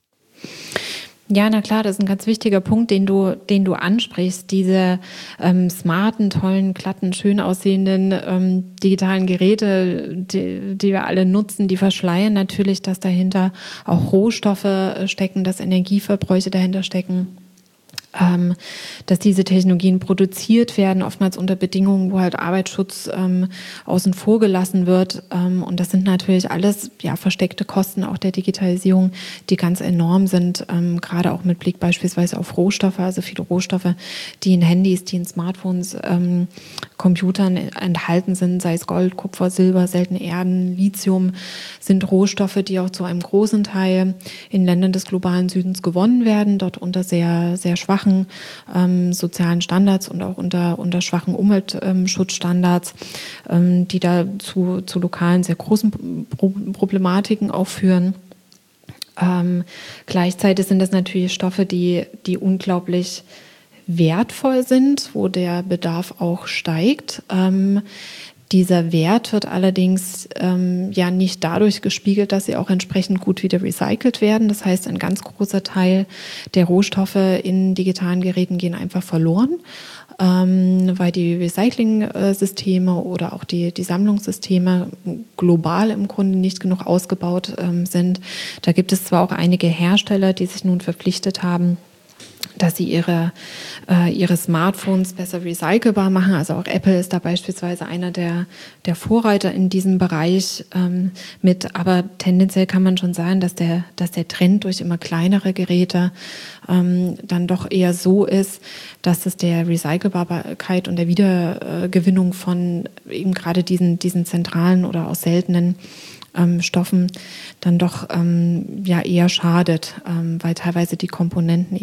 Ja, na klar, das ist ein ganz wichtiger Punkt, den du, den du ansprichst. Diese ähm, smarten, tollen, glatten, schön aussehenden ähm, digitalen Geräte, die, die wir alle nutzen, die verschleiern natürlich, dass dahinter auch Rohstoffe stecken, dass Energieverbräuche dahinter stecken. Ähm, dass diese Technologien produziert werden, oftmals unter Bedingungen, wo halt Arbeitsschutz ähm, außen vor gelassen wird. Ähm, und das sind natürlich alles ja versteckte Kosten auch der Digitalisierung, die ganz enorm sind, ähm, gerade auch mit Blick beispielsweise auf Rohstoffe, also viele Rohstoffe, die in Handys, die in Smartphones, ähm, Computern enthalten sind, sei es Gold, Kupfer, Silber, seltene Erden, Lithium, sind Rohstoffe, die auch zu einem großen Teil in Ländern des globalen Südens gewonnen werden, dort unter sehr, sehr schwachen ähm, sozialen Standards und auch unter, unter schwachen Umweltschutzstandards, ähm, die da zu, zu lokalen, sehr großen Pro- Problematiken auch führen. Ähm, gleichzeitig sind das natürlich Stoffe, die, die unglaublich wertvoll sind, wo der Bedarf auch steigt. Ähm, Dieser Wert wird allerdings ähm, ja nicht dadurch gespiegelt, dass sie auch entsprechend gut wieder recycelt werden. Das heißt, ein ganz großer Teil der Rohstoffe in digitalen Geräten gehen einfach verloren, ähm, weil die Recycling-Systeme oder auch die, die Sammlungssysteme global im Grunde nicht genug ausgebaut ähm, sind. Da gibt es zwar auch einige Hersteller, die sich nun verpflichtet haben, dass sie ihre, äh, ihre Smartphones besser recycelbar machen. Also auch Apple ist da beispielsweise einer der, der Vorreiter in diesem Bereich ähm, mit. Aber tendenziell kann man schon sagen, dass der, dass der Trend durch immer kleinere Geräte ähm, dann doch eher so ist, dass es der Recycelbarkeit und der Wiedergewinnung von eben gerade diesen, diesen zentralen oder auch seltenen Ähm, Stoffen dann doch ähm, ja eher schadet, ähm, weil teilweise die Komponenten eben so klein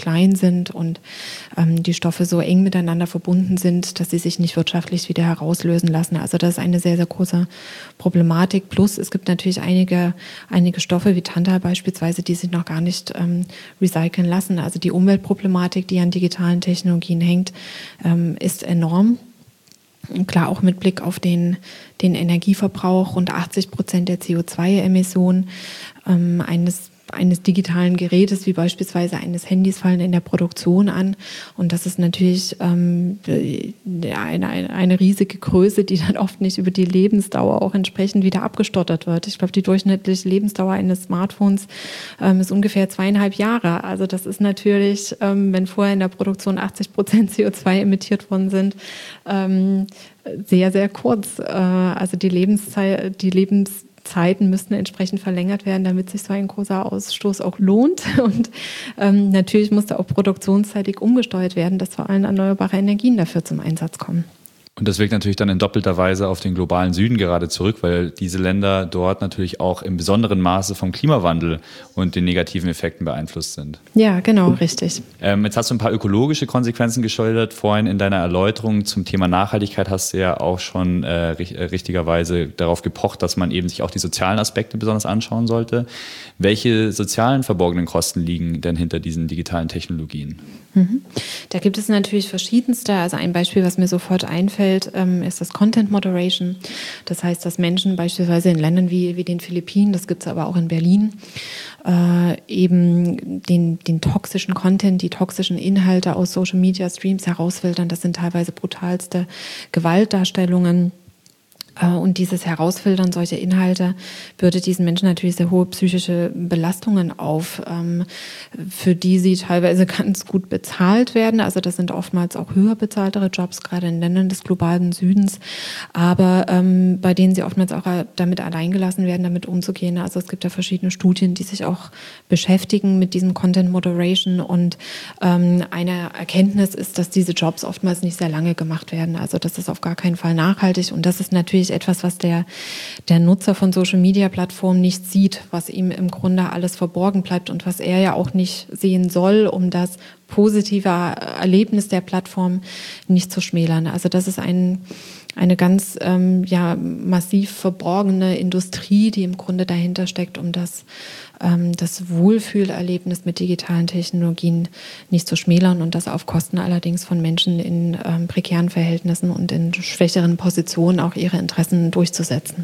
klein sind und ähm, die Stoffe so eng miteinander verbunden sind, dass sie sich nicht wirtschaftlich wieder herauslösen lassen. Also das ist eine sehr, sehr große Problematik. Plus es gibt natürlich einige, einige Stoffe wie Tantal beispielsweise, die sich noch gar nicht ähm, recyceln lassen. Also die Umweltproblematik, die an digitalen Technologien hängt, ähm, ist enorm. Und klar, auch mit Blick auf den, den Energieverbrauch, rund achtzig Prozent der C O zwei Emissionen ähm, eines, eines digitalen Gerätes, wie beispielsweise eines Handys, fallen in der Produktion an. Und das ist natürlich ähm, eine, eine, eine riesige Größe, die dann oft nicht über die Lebensdauer auch entsprechend wieder abgestottert wird. Ich glaube, die durchschnittliche Lebensdauer eines Smartphones ähm, ist ungefähr zweieinhalb Jahre. Also das ist natürlich, ähm, wenn vorher in der Produktion achtzig Prozent C O zwei emittiert worden sind, ähm, sehr, sehr kurz. Äh, also die Lebenszeit, die Lebens Zeiten müssten entsprechend verlängert werden, damit sich so ein großer Ausstoß auch lohnt. Und ähm, natürlich muss da auch produktionsseitig umgesteuert werden, dass vor allem erneuerbare Energien dafür zum Einsatz kommen. Und das wirkt natürlich dann in doppelter Weise auf den globalen Süden gerade zurück, weil diese Länder dort natürlich auch im besonderen Maße vom Klimawandel und den negativen Effekten beeinflusst sind. Ja, genau, richtig. Ähm, jetzt hast du ein paar ökologische Konsequenzen geschildert. Vorhin in deiner Erläuterung zum Thema Nachhaltigkeit hast du ja auch schon äh, richtigerweise darauf gepocht, dass man eben sich auch die sozialen Aspekte besonders anschauen sollte. Welche sozialen verborgenen Kosten liegen denn hinter diesen digitalen Technologien? Mhm. Da gibt es natürlich verschiedenste. Also ein Beispiel, was mir sofort einfällt, ähm, ist das Content Moderation. Das heißt, dass Menschen beispielsweise in Ländern wie, wie den Philippinen, das gibt es aber auch in Berlin, äh, eben den, den toxischen Content, die toxischen Inhalte aus Social Media Streams herausfiltern. Das sind teilweise brutalste Gewaltdarstellungen. Und dieses Herausfiltern solcher Inhalte bürdet diesen Menschen natürlich sehr hohe psychische Belastungen auf, für die sie teilweise ganz gut bezahlt werden. Also das sind oftmals auch höher bezahltere Jobs, gerade in Ländern des globalen Südens, aber ähm, bei denen sie oftmals auch damit alleingelassen werden, damit umzugehen. Also es gibt ja verschiedene Studien, die sich auch beschäftigen mit diesem Content Moderation, und ähm, eine Erkenntnis ist, dass diese Jobs oftmals nicht sehr lange gemacht werden. Also das ist auf gar keinen Fall nachhaltig, und das ist natürlich etwas, was der, der Nutzer von Social-Media-Plattformen nicht sieht, was ihm im Grunde alles verborgen bleibt und was er ja auch nicht sehen soll, um das positive Erlebnis der Plattform nicht zu schmälern. Also das ist ein, eine ganz ähm, ja, massiv verborgene Industrie, die im Grunde dahinter steckt, um das, ähm, das Wohlfühlerlebnis mit digitalen Technologien nicht zu schmälern, und das auf Kosten allerdings von Menschen in ähm, prekären Verhältnissen und in schwächeren Positionen auch ihre Interessen durchzusetzen.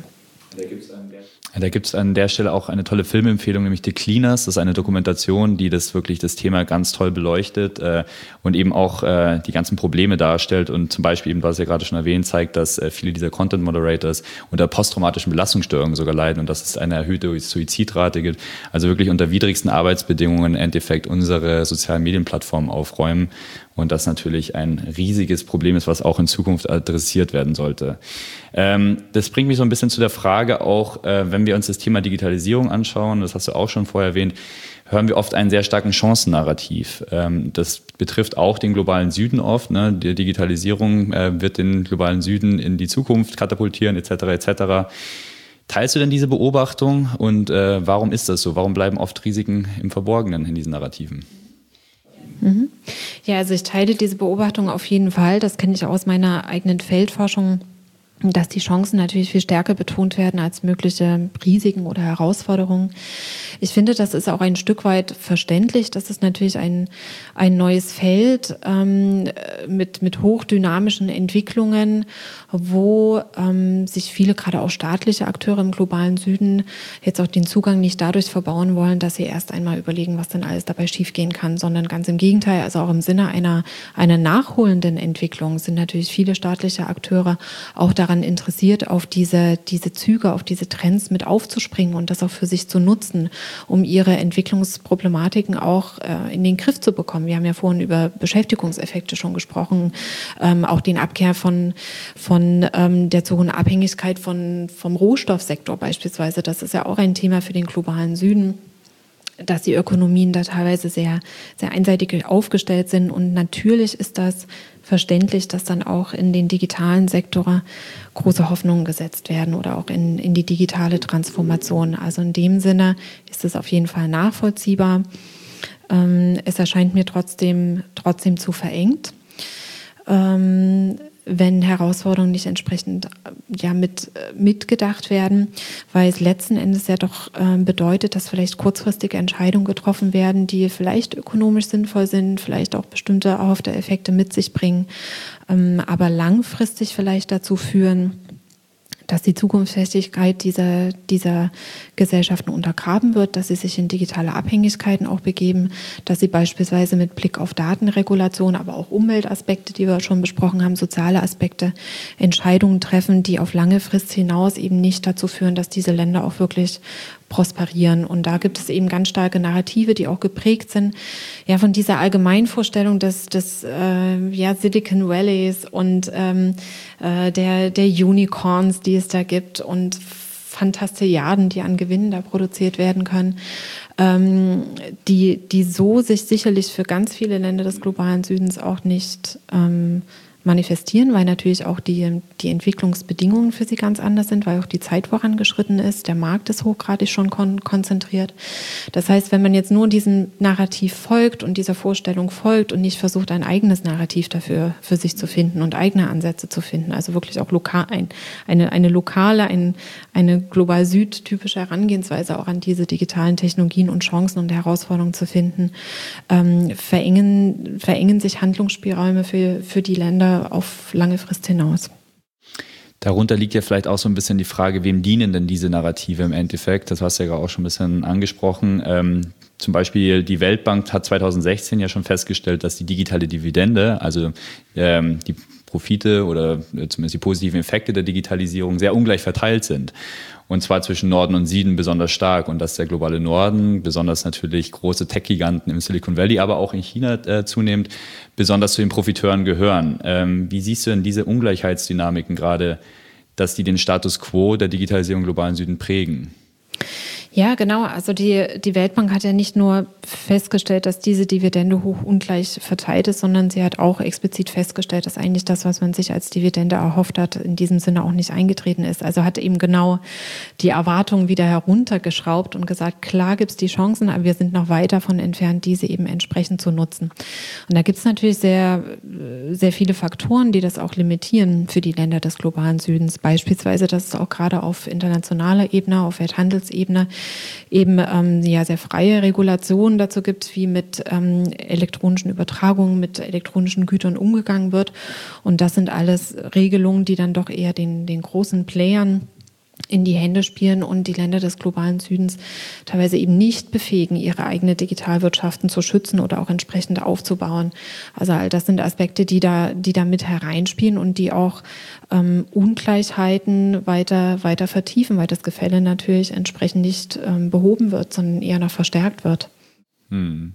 Da gibt es an der Stelle auch eine tolle Filmempfehlung, nämlich The Cleaners. Das ist eine Dokumentation, die das wirklich das Thema ganz toll beleuchtet äh, und eben auch äh, die ganzen Probleme darstellt, und zum Beispiel eben, was ihr gerade schon erwähnt, zeigt, dass äh, viele dieser Content Moderators unter posttraumatischen Belastungsstörungen sogar leiden und dass es eine erhöhte Suizidrate gibt. Also wirklich unter widrigsten Arbeitsbedingungen im Endeffekt unsere sozialen Medienplattformen aufräumen. Und das natürlich ein riesiges Problem ist, was auch in Zukunft adressiert werden sollte. Ähm, das bringt mich so ein bisschen zu der Frage auch, äh, wenn wir uns das Thema Digitalisierung anschauen, das hast du auch schon vorher erwähnt, hören wir oft einen sehr starken Chancennarrativ. Ähm, das betrifft auch den globalen Süden oft. Ne? Die Digitalisierung äh, wird den globalen Süden in die Zukunft katapultieren, et cetera et cetera. Teilst du denn diese Beobachtung, und äh, warum ist das so? Warum bleiben oft Risiken im Verborgenen in diesen Narrativen? Mhm. Ja, also ich teile diese Beobachtung auf jeden Fall. Das kenne ich aus meiner eigenen Feldforschung, dass die Chancen natürlich viel stärker betont werden als mögliche Risiken oder Herausforderungen. Ich finde, das ist auch ein Stück weit verständlich. Das ist natürlich ein, ein neues Feld ähm, mit, mit hochdynamischen Entwicklungen, wo ähm, sich viele, gerade auch staatliche Akteure im globalen Süden, jetzt auch den Zugang nicht dadurch verbauen wollen, dass sie erst einmal überlegen, was denn alles dabei schiefgehen kann, sondern ganz im Gegenteil, also auch im Sinne einer, einer nachholenden Entwicklung sind natürlich viele staatliche Akteure auch daran interessiert, auf diese, diese Züge, auf diese Trends mit aufzuspringen und das auch für sich zu nutzen, um ihre Entwicklungsproblematiken auch äh, in den Griff zu bekommen. Wir haben ja vorhin über Beschäftigungseffekte schon gesprochen, ähm, auch den Abkehr von, von ähm, der zu hohen Abhängigkeit von, vom Rohstoffsektor beispielsweise. Das ist ja auch ein Thema für den globalen Süden, dass die Ökonomien da teilweise sehr, sehr einseitig aufgestellt sind. Und natürlich ist das verständlich, dass dann auch in den digitalen Sektor große Hoffnungen gesetzt werden oder auch in, in die digitale Transformation. Also in dem Sinne ist es auf jeden Fall nachvollziehbar. Ähm, es erscheint mir trotzdem, trotzdem zu verengt. Ähm, wenn Herausforderungen nicht entsprechend ja, mit, mitgedacht werden, weil es letzten Endes ja doch äh, bedeutet, dass vielleicht kurzfristige Entscheidungen getroffen werden, die vielleicht ökonomisch sinnvoll sind, vielleicht auch bestimmte erhoffte Effekte mit sich bringen, ähm, aber langfristig vielleicht dazu führen, dass die Zukunftsfähigkeit dieser, dieser Gesellschaften untergraben wird, dass sie sich in digitale Abhängigkeiten auch begeben, dass sie beispielsweise mit Blick auf Datenregulation, aber auch Umweltaspekte, die wir schon besprochen haben, soziale Aspekte, Entscheidungen treffen, die auf lange Frist hinaus eben nicht dazu führen, dass diese Länder auch wirklich prosperieren. Und da gibt es eben ganz starke Narrative, die auch geprägt sind ja von dieser Allgemeinvorstellung des, des äh, ja, Silicon Valleys und ähm, äh, der, der Unicorns, die es da gibt und Fantastilliarden, die an Gewinnen da produziert werden können, ähm, die, die so sich sicherlich für ganz viele Länder des globalen Südens auch nicht ähm, manifestieren, weil natürlich auch die, die Entwicklungsbedingungen für sie ganz anders sind, weil auch die Zeit vorangeschritten ist, der Markt ist hochgradig schon kon- konzentriert. Das heißt, wenn man jetzt nur diesem Narrativ folgt und dieser Vorstellung folgt und nicht versucht, ein eigenes Narrativ dafür für sich zu finden und eigene Ansätze zu finden, also wirklich auch lokal, ein, eine, eine lokale, ein, eine global südtypische Herangehensweise auch an diese digitalen Technologien und Chancen und Herausforderungen zu finden, ähm, verengen, verengen sich Handlungsspielräume für, für die Länder auf lange Frist hinaus. Darunter liegt ja vielleicht auch so ein bisschen die Frage, wem dienen denn diese Narrative im Endeffekt? Das hast du ja gerade auch schon ein bisschen angesprochen. Ähm, zum Beispiel die Weltbank hat zweitausendsechzehn ja schon festgestellt, dass die digitale Dividende, also ähm, die Profite oder zumindest die positiven Effekte der Digitalisierung sehr ungleich verteilt sind. Und zwar zwischen Norden und Süden besonders stark. Und dass der globale Norden, besonders natürlich große Tech-Giganten im Silicon Valley, aber auch in China äh, zunehmend, besonders zu den Profiteuren gehören. Ähm, wie siehst du denn diese Ungleichheitsdynamiken gerade, dass die den Status quo der Digitalisierung im globalen Süden prägen? Ja, genau. Also die, die Weltbank hat ja nicht nur festgestellt, dass diese Dividende hoch ungleich verteilt ist, sondern sie hat auch explizit festgestellt, dass eigentlich das, was man sich als Dividende erhofft hat, in diesem Sinne auch nicht eingetreten ist. Also hat eben genau die Erwartungen wieder heruntergeschraubt und gesagt, klar gibt es die Chancen, aber wir sind noch weit davon entfernt, diese eben entsprechend zu nutzen. Und da gibt es natürlich sehr, sehr viele Faktoren, die das auch limitieren für die Länder des globalen Südens. Beispielsweise, dass es auch gerade auf internationaler Ebene, auf Welthandelsebene eben ähm, ja sehr freie Regulationen dazu gibt, wie mit ähm, elektronischen Übertragungen, mit elektronischen Gütern umgegangen wird. Und das sind alles Regelungen, die dann doch eher den, den großen Playern in die Hände spielen und die Länder des globalen Südens teilweise eben nicht befähigen, ihre eigene Digitalwirtschaften zu schützen oder auch entsprechend aufzubauen. Also all das sind Aspekte, die da, die da mit hereinspielen und die auch ähm, Ungleichheiten weiter, weiter vertiefen, weil das Gefälle natürlich entsprechend nicht ähm, behoben wird, sondern eher noch verstärkt wird. Hm.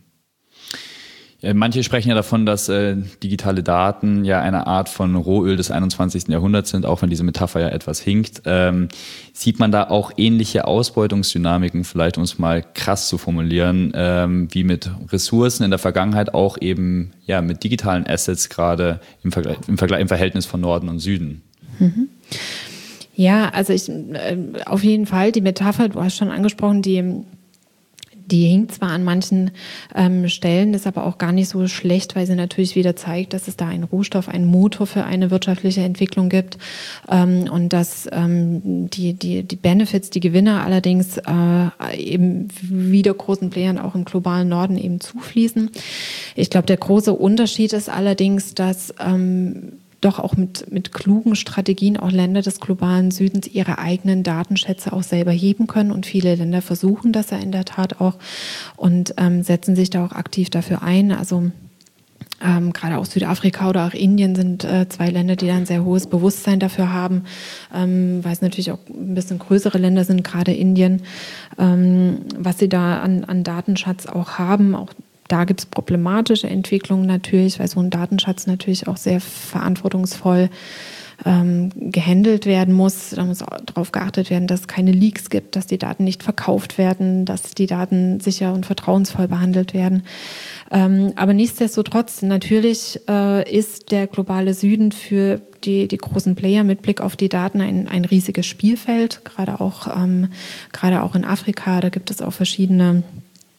Manche sprechen ja davon, dass äh, digitale Daten ja eine Art von Rohöl des einundzwanzigsten Jahrhunderts sind, auch wenn diese Metapher ja etwas hinkt. Ähm, sieht man da auch ähnliche Ausbeutungsdynamiken, vielleicht um es mal krass zu formulieren, ähm, wie mit Ressourcen in der Vergangenheit auch eben ja mit digitalen Assets gerade im, Vergleich, im, Vergleich, im Verhältnis von Norden und Süden? Mhm. Ja, also ich äh, auf jeden Fall die Metapher, du hast schon angesprochen, die Die hinkt zwar an manchen ähm, Stellen, ist aber auch gar nicht so schlecht, weil sie natürlich wieder zeigt, dass es da einen Rohstoff, einen Motor für eine wirtschaftliche Entwicklung gibt ähm, und dass ähm, die, die, die Benefits, die Gewinne allerdings äh, eben wieder großen Playern auch im globalen Norden eben zufließen. Ich glaube, der große Unterschied ist allerdings, dass ähm, doch auch mit, mit klugen Strategien auch Länder des globalen Südens ihre eigenen Datenschätze auch selber heben können. Und viele Länder versuchen das ja in der Tat auch und ähm, setzen sich da auch aktiv dafür ein. Also ähm, gerade auch Südafrika oder auch Indien sind äh, zwei Länder, die da ein sehr hohes Bewusstsein dafür haben, ähm, weil es natürlich auch ein bisschen größere Länder sind, gerade Indien, ähm, was sie da an, an Datenschatz auch haben, auch da gibt es problematische Entwicklungen natürlich, weil so ein Datenschatz natürlich auch sehr verantwortungsvoll ähm, gehandelt werden muss. Da muss darauf geachtet werden, dass es keine Leaks gibt, dass die Daten nicht verkauft werden, dass die Daten sicher und vertrauensvoll behandelt werden. Ähm, aber nichtsdestotrotz, natürlich äh, ist der globale Süden für die, die großen Player mit Blick auf die Daten ein, ein riesiges Spielfeld, gerade auch, ähm, gerade auch in Afrika. Da gibt es auch verschiedene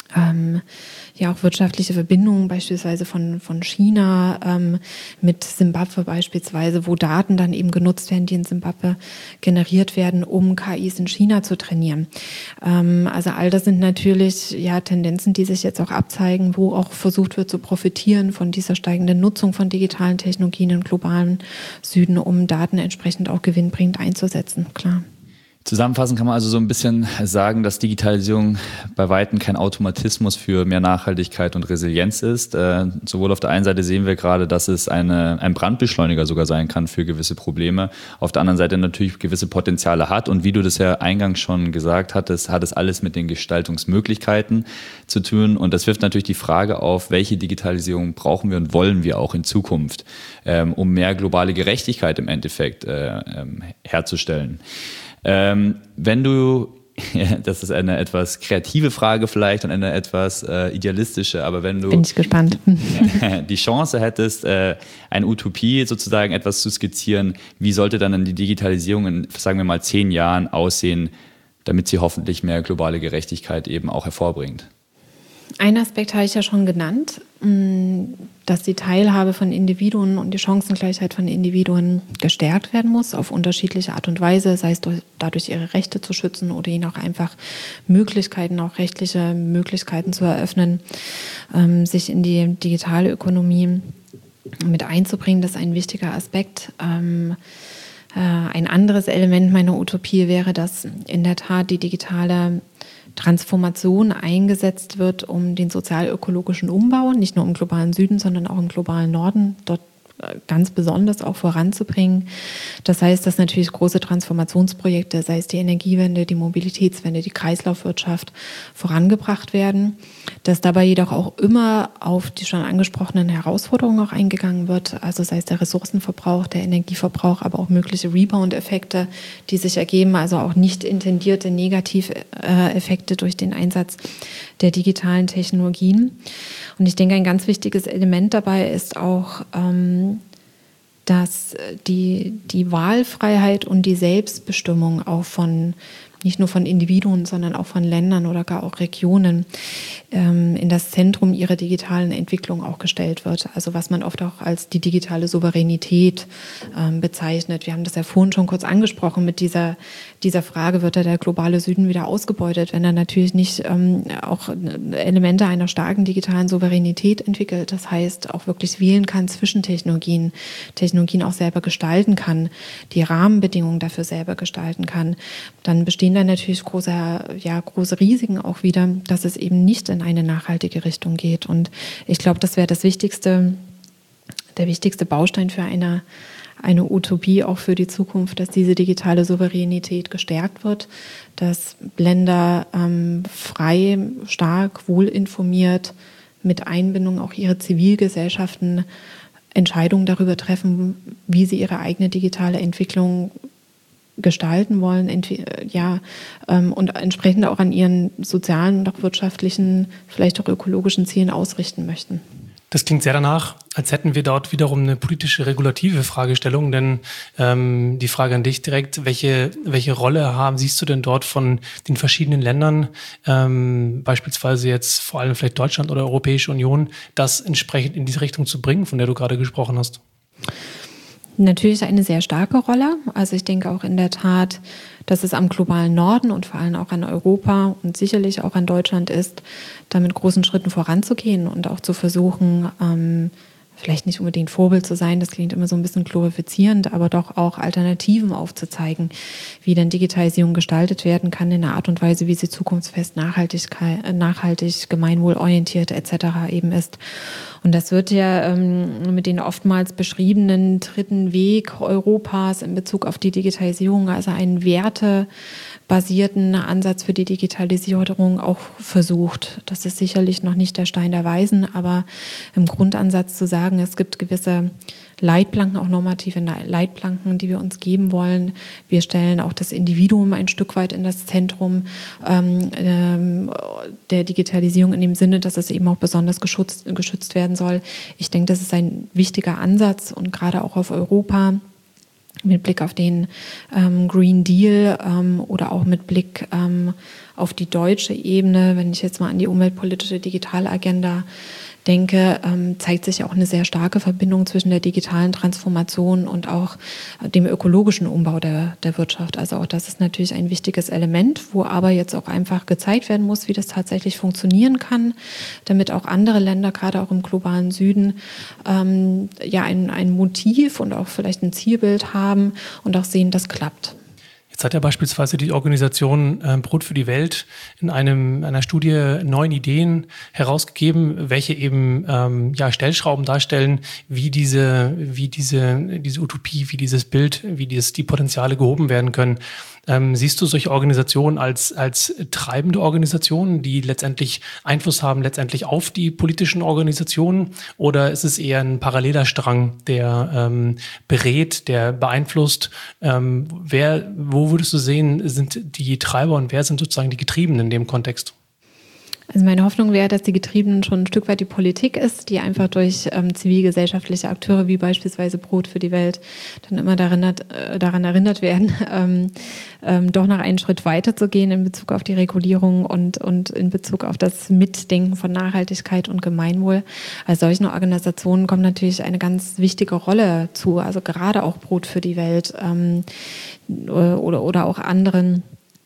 Ähm, ja, auch wirtschaftliche Verbindungen beispielsweise von, von China ähm, mit Simbabwe beispielsweise, wo Daten dann eben genutzt werden, die in Simbabwe generiert werden, um K Is in China zu trainieren. Ähm, also all das sind natürlich ja Tendenzen, die sich jetzt auch abzeigen, wo auch versucht wird zu profitieren von dieser steigenden Nutzung von digitalen Technologien im globalen Süden, um Daten entsprechend auch gewinnbringend einzusetzen, klar. Zusammenfassend kann man also so ein bisschen sagen, dass Digitalisierung bei Weitem kein Automatismus für mehr Nachhaltigkeit und Resilienz ist. Äh, sowohl auf der einen Seite sehen wir gerade, dass es eine, ein Brandbeschleuniger sogar sein kann für gewisse Probleme. Auf der anderen Seite natürlich gewisse Potenziale hat. Und wie du das ja eingangs schon gesagt hattest, hat es alles mit den Gestaltungsmöglichkeiten zu tun. Und das wirft natürlich die Frage auf, welche Digitalisierung brauchen wir und wollen wir auch in Zukunft, ähm, um mehr globale Gerechtigkeit im Endeffekt äh, ähm, herzustellen. Ähm, wenn du, das ist eine etwas kreative Frage vielleicht und eine etwas äh, idealistische, aber wenn du Bin ich gespannt. die Chance hättest, äh, eine Utopie sozusagen etwas zu skizzieren, wie sollte dann die Digitalisierung in, sagen wir mal, zehn Jahren aussehen, damit sie hoffentlich mehr globale Gerechtigkeit eben auch hervorbringt? Ein Aspekt habe ich ja schon genannt, dass die Teilhabe von Individuen und die Chancengleichheit von Individuen gestärkt werden muss auf unterschiedliche Art und Weise, sei es dadurch ihre Rechte zu schützen oder ihnen auch einfach Möglichkeiten, auch rechtliche Möglichkeiten zu eröffnen, sich in die digitale Ökonomie mit einzubringen. Das ist ein wichtiger Aspekt. Ein anderes Element meiner Utopie wäre, dass in der Tat die digitale Transformation eingesetzt wird, um den sozial-ökologischen Umbau, nicht nur im globalen Süden, sondern auch im globalen Norden, dort ganz besonders auch voranzubringen. Das heißt, dass natürlich große Transformationsprojekte, sei es die Energiewende, die Mobilitätswende, die Kreislaufwirtschaft, vorangebracht werden, dass dabei jedoch auch immer auf die schon angesprochenen Herausforderungen auch eingegangen wird, also sei es der Ressourcenverbrauch, der Energieverbrauch, aber auch mögliche Rebound-Effekte, die sich ergeben, also auch nicht intendierte Negativeffekte durch den Einsatz der digitalen Technologien. Und ich denke, ein ganz wichtiges Element dabei ist auch, dass die, die Wahlfreiheit und die Selbstbestimmung auch von nicht nur von Individuen, sondern auch von Ländern oder gar auch Regionen ähm, in das Zentrum ihrer digitalen Entwicklung auch gestellt wird. Also was man oft auch als die digitale Souveränität ähm, bezeichnet. Wir haben das ja vorhin schon kurz angesprochen mit dieser, dieser Frage, wird da der globale Süden wieder ausgebeutet, wenn er natürlich nicht ähm, auch Elemente einer starken digitalen Souveränität entwickelt. Das heißt, auch wirklich wählen kann zwischen Technologien, Technologien auch selber gestalten kann, die Rahmenbedingungen dafür selber gestalten kann. Dann bestehen dann natürlich große, ja, große Risiken auch wieder, dass es eben nicht in eine nachhaltige Richtung geht. Und ich glaube, das wäre das Wichtigste, der wichtigste Baustein für eine, eine Utopie auch für die Zukunft, dass diese digitale Souveränität gestärkt wird, dass Länder ähm, frei, stark, wohlinformiert, mit Einbindung auch ihrer Zivilgesellschaften Entscheidungen darüber treffen, wie sie ihre eigene digitale Entwicklung gestalten wollen, ja, und entsprechend auch an ihren sozialen und auch wirtschaftlichen, vielleicht auch ökologischen Zielen ausrichten möchten. Das klingt sehr danach, als hätten wir dort wiederum eine politische regulative Fragestellung, denn ähm, die Frage an dich direkt, welche, welche Rolle haben, siehst du denn dort von den verschiedenen Ländern, ähm, beispielsweise jetzt vor allem vielleicht Deutschland oder Europäische Union, das entsprechend in diese Richtung zu bringen, von der du gerade gesprochen hast? Natürlich eine sehr starke Rolle. Also ich denke auch in der Tat, dass es am globalen Norden und vor allem auch an Europa und sicherlich auch an Deutschland ist, da mit großen Schritten voranzugehen und auch zu versuchen, ähm, vielleicht nicht unbedingt Vorbild zu sein, das klingt immer so ein bisschen glorifizierend, aber doch auch Alternativen aufzuzeigen, wie denn Digitalisierung gestaltet werden kann in einer Art und Weise, wie sie zukunftsfest, nachhaltig, nachhaltig gemeinwohlorientiert et cetera eben ist. Und das wird ja ähm, mit den oftmals beschriebenen dritten Weg Europas in Bezug auf die Digitalisierung, also einen wertebasierten Ansatz für die Digitalisierung auch versucht. Das ist sicherlich noch nicht der Stein der Weisen, aber im Grundansatz zu sagen, es gibt gewisse Leitplanken, auch normative Leitplanken, die wir uns geben wollen. Wir stellen auch das Individuum ein Stück weit in das Zentrum ähm, ähm, der Digitalisierung in dem Sinne, dass es eben auch besonders geschützt, geschützt werden soll. Ich denke, das ist ein wichtiger Ansatz und gerade auch auf Europa mit Blick auf den ähm, Green Deal ähm, oder auch mit Blick ähm, auf die deutsche Ebene, wenn ich jetzt mal an die umweltpolitische Digitalagenda denke, ähm, zeigt sich auch eine sehr starke Verbindung zwischen der digitalen Transformation und auch dem ökologischen Umbau der, der Wirtschaft. Also auch das ist natürlich ein wichtiges Element, wo aber jetzt auch einfach gezeigt werden muss, wie das tatsächlich funktionieren kann, damit auch andere Länder, gerade auch im globalen Süden, ähm, ja ein, ein Motiv und auch vielleicht ein Zielbild haben und auch sehen, das klappt. Jetzt hat ja beispielsweise die Organisation äh, Brot für die Welt in einem, einer Studie neun Ideen herausgegeben, welche eben ähm, ja, Stellschrauben darstellen, wie diese, wie diese, diese Utopie, wie dieses Bild, wie dieses, die Potenziale gehoben werden können. Ähm, siehst du solche Organisationen als, als treibende Organisationen, die letztendlich Einfluss haben, letztendlich auf die politischen Organisationen? Oder ist es eher ein paralleler Strang, der ähm, berät, der beeinflusst? Ähm, wer, wo würdest du sehen, sind die Treiber und wer sind sozusagen die Getriebenen in dem Kontext? Also meine Hoffnung wäre, dass die Getriebenen schon ein Stück weit die Politik ist, die einfach durch ähm, zivilgesellschaftliche Akteure wie beispielsweise Brot für die Welt dann immer daran, äh, daran erinnert werden, ähm, ähm, doch noch einen Schritt weiter zu gehen in Bezug auf die Regulierung und, und in Bezug auf das Mitdenken von Nachhaltigkeit und Gemeinwohl. Als solchen Organisationen kommt natürlich eine ganz wichtige Rolle zu, also gerade auch Brot für die Welt ähm, oder, oder auch anderen,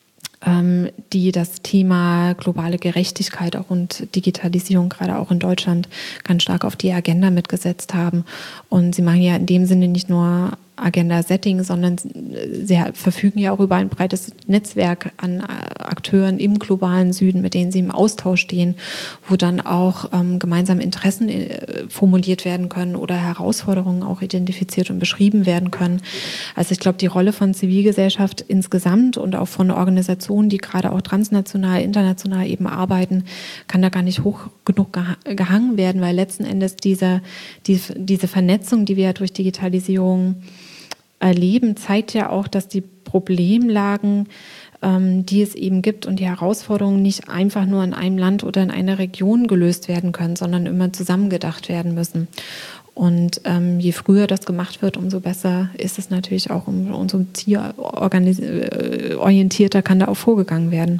die das Thema globale Gerechtigkeit auch und Digitalisierung gerade auch in Deutschland ganz stark auf die Agenda mitgesetzt haben. Und sie machen ja in dem Sinne nicht nur Agenda-Setting, sondern sie verfügen ja auch über ein breites Netzwerk an Akteuren im globalen Süden, mit denen sie im Austausch stehen, wo dann auch ähm, gemeinsam Interessen äh, formuliert werden können oder Herausforderungen auch identifiziert und beschrieben werden können. Also ich glaube, die Rolle von Zivilgesellschaft insgesamt und auch von Organisationen, die gerade auch transnational, international eben arbeiten, kann da gar nicht hoch genug geha- gehangen werden, weil letzten Endes diese, die, diese Vernetzung, die wir ja durch Digitalisierung erleben, zeigt ja auch, dass die Problemlagen, ähm, die es eben gibt und die Herausforderungen nicht einfach nur in einem Land oder in einer Region gelöst werden können, sondern immer zusammengedacht werden müssen. Und ähm, je früher das gemacht wird, umso besser ist es natürlich auch, um, umso zielorientierter kann da auch vorgegangen werden.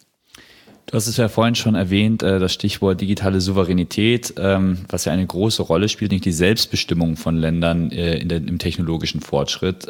Du hast es ja vorhin schon erwähnt, das Stichwort digitale Souveränität, was ja eine große Rolle spielt, nicht die Selbstbestimmung von Ländern in der, im technologischen Fortschritt.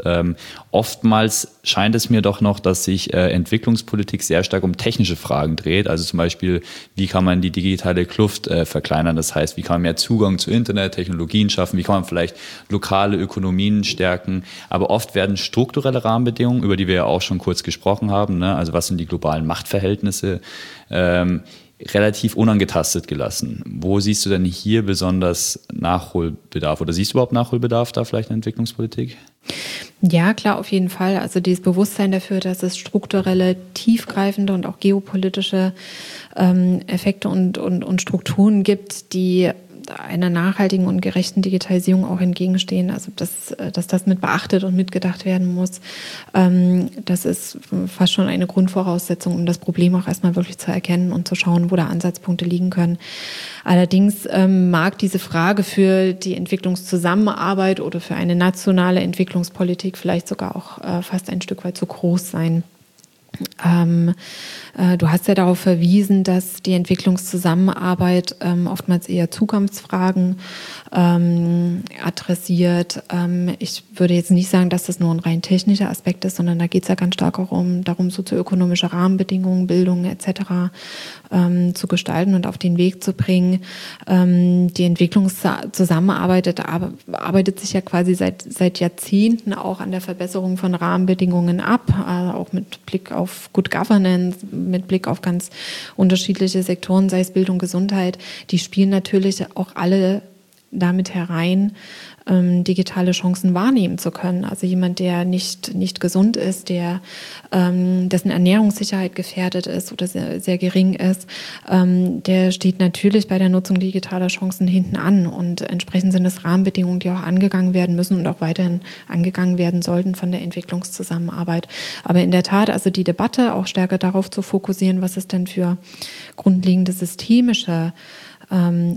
Oftmals scheint es mir doch noch, dass sich Entwicklungspolitik sehr stark um technische Fragen dreht. Also zum Beispiel, wie kann man die digitale Kluft verkleinern? Das heißt, wie kann man mehr Zugang zu Internet, Technologien schaffen? Wie kann man vielleicht lokale Ökonomien stärken? Aber oft werden strukturelle Rahmenbedingungen, über die wir ja auch schon kurz gesprochen haben, ne? Also was sind die globalen Machtverhältnisse, Ähm, relativ unangetastet gelassen. Wo siehst du denn hier besonders Nachholbedarf? Oder siehst du überhaupt Nachholbedarf da vielleicht in der Entwicklungspolitik? Ja, klar, auf jeden Fall. Also dieses Bewusstsein dafür, dass es strukturelle, tiefgreifende und auch geopolitische ähm, Effekte und, und, und Strukturen gibt, die einer nachhaltigen und gerechten Digitalisierung auch entgegenstehen, also dass, dass das mit beachtet und mitgedacht werden muss, ähm, das ist fast schon eine Grundvoraussetzung, um das Problem auch erstmal wirklich zu erkennen und zu schauen, wo da Ansatzpunkte liegen können. Allerdings ähm, mag diese Frage für die Entwicklungszusammenarbeit oder für eine nationale Entwicklungspolitik vielleicht sogar auch äh, fast ein Stück weit zu groß sein. Ähm, äh, du hast ja darauf verwiesen, dass die Entwicklungszusammenarbeit ähm, oftmals eher Zukunftsfragen ähm, adressiert. Ähm, ich würde jetzt nicht sagen, dass das nur ein rein technischer Aspekt ist, sondern da geht es ja ganz stark auch um darum, sozioökonomische Rahmenbedingungen, Bildung et cetera ähm, zu gestalten und auf den Weg zu bringen. Ähm, die Entwicklungszusammenarbeit arbeitet sich ja quasi seit, seit Jahrzehnten auch an der Verbesserung von Rahmenbedingungen ab, äh, auch mit Blick auf auf Good Governance, mit Blick auf ganz unterschiedliche Sektoren, sei es Bildung, Gesundheit, die spielen natürlich auch alle damit herein, ähm, digitale Chancen wahrnehmen zu können. Also jemand, der nicht, nicht gesund ist, der, ähm, dessen Ernährungssicherheit gefährdet ist oder sehr, sehr gering ist, ähm, der steht natürlich bei der Nutzung digitaler Chancen hinten an. Und entsprechend sind es Rahmenbedingungen, die auch angegangen werden müssen und auch weiterhin angegangen werden sollten von der Entwicklungszusammenarbeit. Aber in der Tat, also die Debatte auch stärker darauf zu fokussieren, was es denn für grundlegende systemische ähm,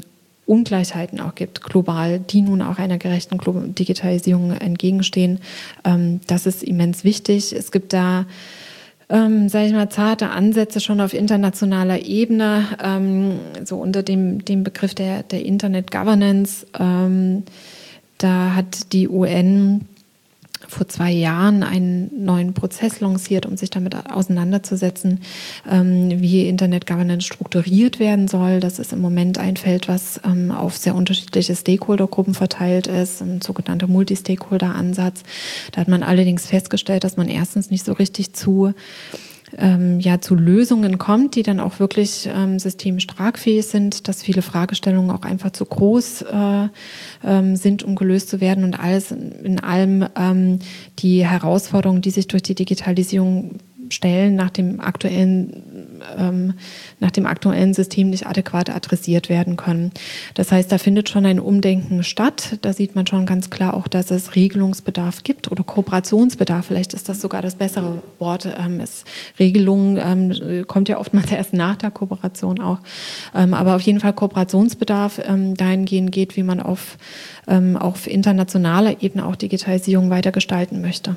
Ungleichheiten auch gibt, global, die nun auch einer gerechten Digitalisierung entgegenstehen. Ähm, das ist immens wichtig. Es gibt da, ähm, sage ich mal, zarte Ansätze schon auf internationaler Ebene, ähm, so unter dem, dem Begriff der, der Internet Governance. Ähm, da hat die U N vor zwei Jahren einen neuen Prozess lanciert, um sich damit auseinanderzusetzen, ähm, wie Internet Governance strukturiert werden soll. Das ist im Moment ein Feld, was ähm, auf sehr unterschiedliche Stakeholdergruppen verteilt ist, ein sogenannter Multi-Stakeholder-Ansatz. Da hat man allerdings festgestellt, dass man erstens nicht so richtig zu Ähm, ja, zu Lösungen kommt, die dann auch wirklich ähm, systemisch tragfähig sind, dass viele Fragestellungen auch einfach zu groß äh, ähm, sind, um gelöst zu werden, und alles in, in allem ähm, die Herausforderungen, die sich durch die Digitalisierung stellen, nach dem aktuellen, ähm, nach dem aktuellen System nicht adäquat adressiert werden können. Das heißt, da findet schon ein Umdenken statt. Da sieht man schon ganz klar auch, dass es Regelungsbedarf gibt oder Kooperationsbedarf. Vielleicht ist das sogar das bessere Wort. Ähm, es, Regelung ähm, kommt ja oftmals erst nach der Kooperation auch. Ähm, aber auf jeden Fall Kooperationsbedarf ähm, dahingehend geht, wie man auf, ähm, auf internationaler Ebene auch Digitalisierung weiter gestalten möchte.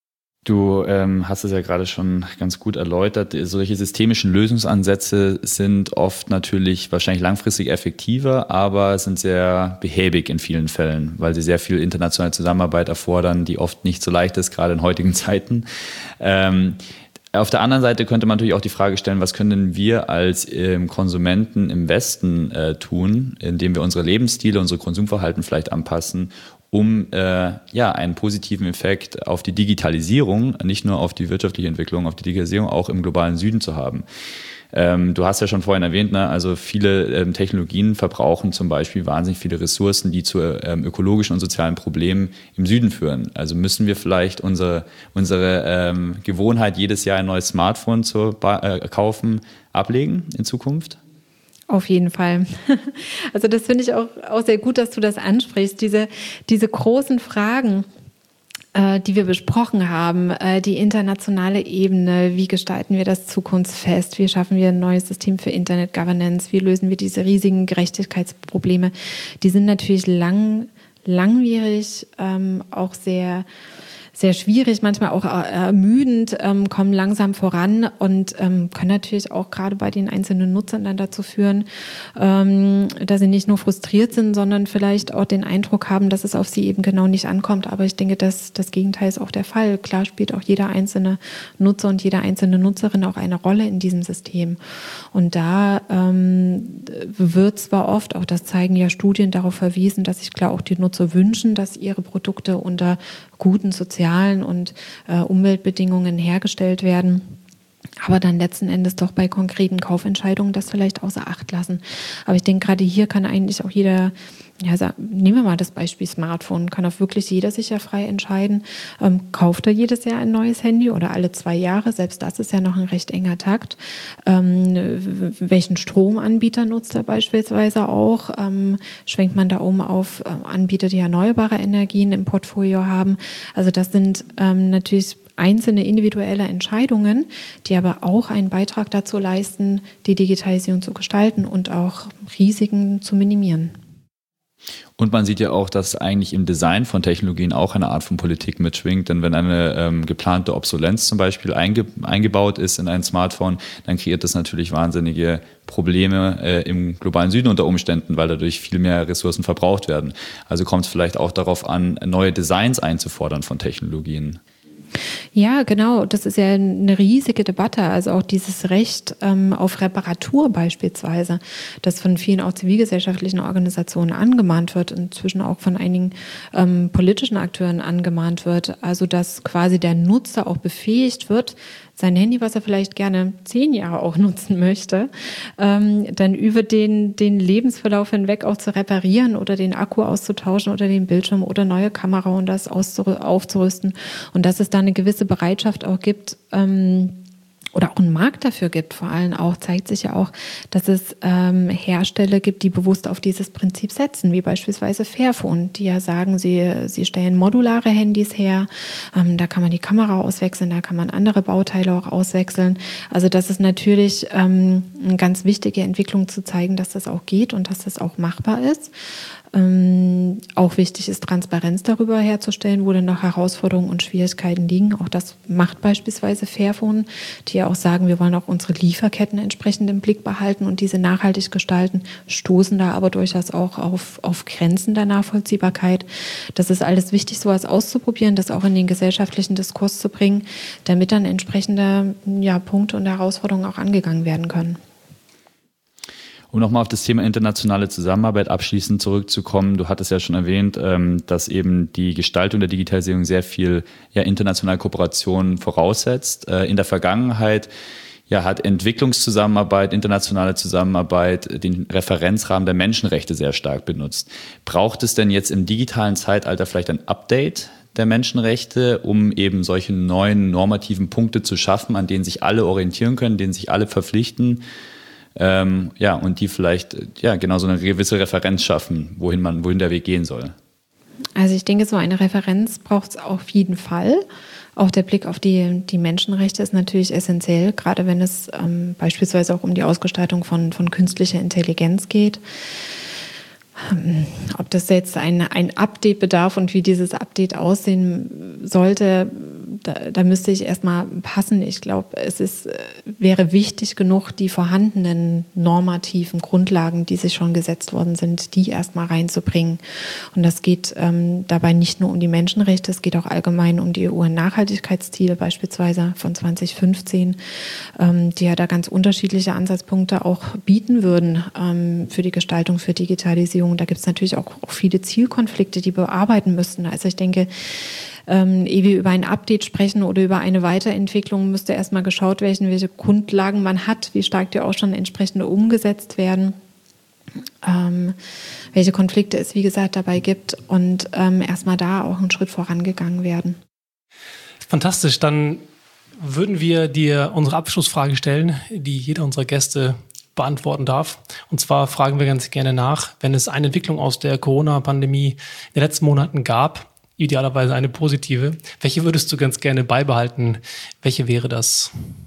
Du ähm, hast es ja gerade schon ganz gut erläutert. Solche systemischen Lösungsansätze sind oft natürlich wahrscheinlich langfristig effektiver, aber sind sehr behäbig in vielen Fällen, weil sie sehr viel internationale Zusammenarbeit erfordern, die oft nicht so leicht ist, gerade in heutigen Zeiten. Ähm, Auf der anderen Seite könnte man natürlich auch die Frage stellen, was können wir als ähm, Konsumenten im Westen äh, tun, indem wir unsere Lebensstile, unsere Konsumverhalten vielleicht anpassen, um äh, ja, einen positiven Effekt auf die Digitalisierung, nicht nur auf die wirtschaftliche Entwicklung, auf die Digitalisierung auch im globalen Süden zu haben. Ähm, du hast ja schon vorhin erwähnt, ne, also viele ähm, Technologien verbrauchen zum Beispiel wahnsinnig viele Ressourcen, die zu ähm, ökologischen und sozialen Problemen im Süden führen. Also müssen wir vielleicht unsere, unsere ähm, Gewohnheit, jedes Jahr ein neues Smartphone zu äh, kaufen, ablegen in Zukunft? Auf jeden Fall. Also das finde ich auch, auch sehr gut, dass du das ansprichst. Diese, diese großen Fragen, äh, die wir besprochen haben, äh, die internationale Ebene, wie gestalten wir das zukunftsfest, wie schaffen wir ein neues System für Internet Governance, wie lösen wir diese riesigen Gerechtigkeitsprobleme, die sind natürlich lang, langwierig, ähm, auch sehr sehr schwierig, manchmal auch ermüdend, ähm, kommen langsam voran und ähm, können natürlich auch gerade bei den einzelnen Nutzern dann dazu führen, ähm, dass sie nicht nur frustriert sind, sondern vielleicht auch den Eindruck haben, dass es auf sie eben genau nicht ankommt. Aber ich denke, dass das Gegenteil ist auch der Fall. Klar spielt auch jeder einzelne Nutzer und jede einzelne Nutzerin auch eine Rolle in diesem System. Und da ähm, wird zwar oft, auch das zeigen ja Studien, darauf verwiesen, dass sich klar auch die Nutzer wünschen, dass ihre Produkte unter guten sozialen und äh, Umweltbedingungen hergestellt werden, aber dann letzten Endes doch bei konkreten Kaufentscheidungen das vielleicht außer Acht lassen. Aber ich denke, gerade hier kann eigentlich auch jeder, ja, sag, nehmen wir mal das Beispiel Smartphone, kann auch wirklich jeder sich ja frei entscheiden, ähm, kauft er jedes Jahr ein neues Handy oder alle zwei Jahre, selbst das ist ja noch ein recht enger Takt. Ähm, welchen Stromanbieter nutzt er beispielsweise auch? Ähm, schwenkt man da um auf äh, Anbieter, die erneuerbare Energien im Portfolio haben? Also das sind ähm, natürlich einzelne individuelle Entscheidungen, die aber auch einen Beitrag dazu leisten, die Digitalisierung zu gestalten und auch Risiken zu minimieren. Und man sieht ja auch, dass eigentlich im Design von Technologien auch eine Art von Politik mitschwingt. Denn wenn eine ähm, geplante Obsolenz zum Beispiel einge- eingebaut ist in ein Smartphone, dann kreiert das natürlich wahnsinnige Probleme äh, im globalen Süden unter Umständen, weil dadurch viel mehr Ressourcen verbraucht werden. Also kommt es vielleicht auch darauf an, neue Designs einzufordern von Technologien. Ja, genau. Das ist ja eine riesige Debatte. Also auch dieses Recht ähm, auf Reparatur beispielsweise, das von vielen auch zivilgesellschaftlichen Organisationen angemahnt wird, inzwischen auch von einigen ähm, politischen Akteuren angemahnt wird. Also dass quasi der Nutzer auch befähigt wird, sein Handy, was er vielleicht gerne zehn Jahre auch nutzen möchte, ähm, dann über den, den Lebensverlauf hinweg auch zu reparieren oder den Akku auszutauschen oder den Bildschirm oder neue Kamera und das auszurü- aufzurüsten. Und dass es da eine gewisse Bereitschaft auch gibt, ähm, oder auch einen Markt dafür gibt. Vor allem auch zeigt sich ja auch, dass es ähm, Hersteller gibt, die bewusst auf dieses Prinzip setzen, wie beispielsweise Fairphone, die ja sagen, sie, sie stellen modulare Handys her, ähm, da kann man die Kamera auswechseln, da kann man andere Bauteile auch auswechseln. Also das ist natürlich ähm, eine ganz wichtige Entwicklung zu zeigen, dass das auch geht und dass das auch machbar ist. Ähm, auch wichtig ist, Transparenz darüber herzustellen, wo denn noch Herausforderungen und Schwierigkeiten liegen. Auch das macht beispielsweise Fairphone, die ja auch sagen, wir wollen auch unsere Lieferketten entsprechend im Blick behalten und diese nachhaltig gestalten, stoßen da aber durchaus auch auf, auf Grenzen der Nachvollziehbarkeit. Das ist alles wichtig, sowas auszuprobieren, das auch in den gesellschaftlichen Diskurs zu bringen, damit dann entsprechende ja, Punkte und Herausforderungen auch angegangen werden können. Um nochmal auf das Thema internationale Zusammenarbeit abschließend zurückzukommen, du hattest ja schon erwähnt, dass eben die Gestaltung der Digitalisierung sehr viel ja, internationale Kooperation voraussetzt. In der Vergangenheit ja, hat Entwicklungszusammenarbeit, internationale Zusammenarbeit den Referenzrahmen der Menschenrechte sehr stark benutzt. Braucht es denn jetzt im digitalen Zeitalter vielleicht ein Update der Menschenrechte, um eben solche neuen normativen Punkte zu schaffen, an denen sich alle orientieren können, denen sich alle verpflichten? Ähm, ja, und die vielleicht ja genau so eine gewisse Referenz schaffen, wohin man, wohin der Weg gehen soll. Also ich denke, so eine Referenz braucht es auf jeden Fall. Auch der Blick auf die, die Menschenrechte ist natürlich essentiell, gerade wenn es ähm, beispielsweise auch um die Ausgestaltung von, von künstlicher Intelligenz geht. Ähm, ob das jetzt ein, ein Update bedarf und wie dieses Update aussehen sollte, da, da müsste ich erstmal passen. Ich glaube, es ist, wäre wichtig genug, die vorhandenen normativen Grundlagen, die sich schon gesetzt worden sind, die erstmal reinzubringen. Und das geht ähm, dabei nicht nur um die Menschenrechte, es geht auch allgemein um die U N-Nachhaltigkeitsziele beispielsweise von zwanzig fünfzehn, ähm, die ja da ganz unterschiedliche Ansatzpunkte auch bieten würden ähm, für die Gestaltung, für Digitalisierung. Da gibt es natürlich auch, auch viele Zielkonflikte, die wir bearbeiten müssten. Also ich denke, Ähm, ehe wir über ein Update sprechen oder über eine Weiterentwicklung, müsste erstmal geschaut werden, welche Grundlagen man hat, wie stark die auch schon entsprechend umgesetzt werden, ähm, welche Konflikte es, wie gesagt, dabei gibt und ähm, erstmal da auch einen Schritt vorangegangen werden. Fantastisch, dann würden wir dir unsere Abschlussfrage stellen, die jeder unserer Gäste beantworten darf. Und zwar fragen wir ganz gerne nach, wenn es eine Entwicklung aus der Corona-Pandemie in den letzten Monaten gab, idealerweise eine positive. Welche würdest du ganz gerne beibehalten? Welche wäre das?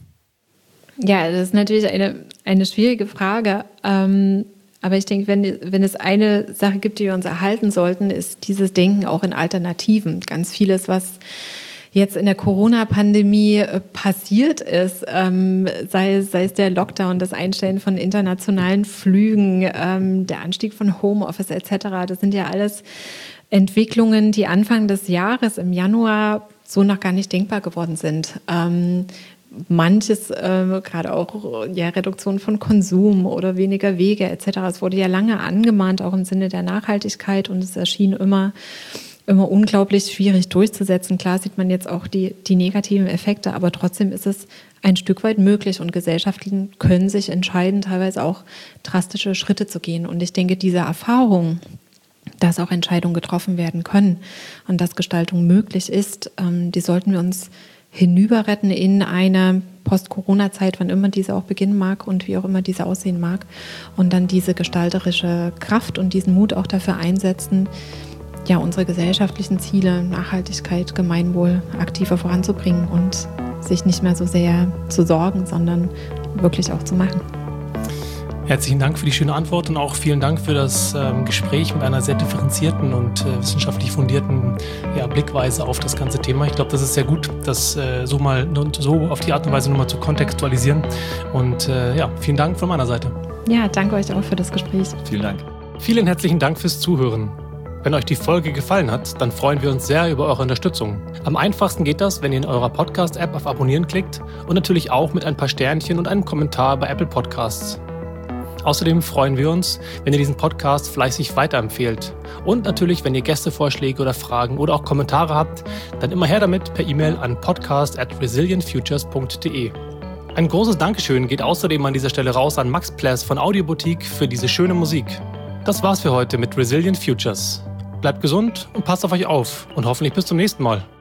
Ja, das ist natürlich eine, eine schwierige Frage. Ähm, aber ich denke, wenn, wenn es eine Sache gibt, die wir uns erhalten sollten, ist dieses Denken auch in Alternativen. Ganz vieles, was jetzt in der Corona-Pandemie passiert ist, ähm, sei, sei es der Lockdown, das Einstellen von internationalen Flügen, ähm, der Anstieg von Homeoffice et cetera, das sind ja alles Entwicklungen, die Anfang des Jahres im Januar so noch gar nicht denkbar geworden sind. Ähm, manches, äh, gerade auch ja, Reduktion von Konsum oder weniger Wege et cetera. Es wurde ja lange angemahnt, auch im Sinne der Nachhaltigkeit, und es erschien immer, immer unglaublich schwierig durchzusetzen. Klar sieht man jetzt auch die, die negativen Effekte, aber trotzdem ist es ein Stück weit möglich und Gesellschaften können sich entscheiden, teilweise auch drastische Schritte zu gehen. Und ich denke, diese Erfahrung, dass auch Entscheidungen getroffen werden können und dass Gestaltung möglich ist, ähm, die sollten wir uns hinüberretten in eine Post-Corona-Zeit, wann immer diese auch beginnen mag und wie auch immer diese aussehen mag, und dann diese gestalterische Kraft und diesen Mut auch dafür einsetzen, ja, unsere gesellschaftlichen Ziele, Nachhaltigkeit, Gemeinwohl aktiver voranzubringen und sich nicht mehr so sehr zu sorgen, sondern wirklich auch zu machen. Herzlichen Dank für die schöne Antwort und auch vielen Dank für das ähm, Gespräch mit einer sehr differenzierten und äh, wissenschaftlich fundierten ja, Blickweise auf das ganze Thema. Ich glaube, das ist sehr gut, das äh, so mal so auf die Art und Weise nochmal zu kontextualisieren. Und äh, ja, vielen Dank von meiner Seite. Ja, danke euch auch für das Gespräch. Vielen Dank. Vielen herzlichen Dank fürs Zuhören. Wenn euch die Folge gefallen hat, dann freuen wir uns sehr über eure Unterstützung. Am einfachsten geht das, wenn ihr in eurer Podcast-App auf Abonnieren klickt und natürlich auch mit ein paar Sternchen und einem Kommentar bei Apple Podcasts. Außerdem freuen wir uns, wenn ihr diesen Podcast fleißig weiterempfehlt. Und natürlich, wenn ihr Gästevorschläge oder Fragen oder auch Kommentare habt, dann immer her damit per E-Mail an podcast at resilient futures punkt de. Ein großes Dankeschön geht außerdem an dieser Stelle raus an Max Pless von Audioboutique für diese schöne Musik. Das war's für heute mit Resilient Futures. Bleibt gesund und passt auf euch auf und hoffentlich bis zum nächsten Mal.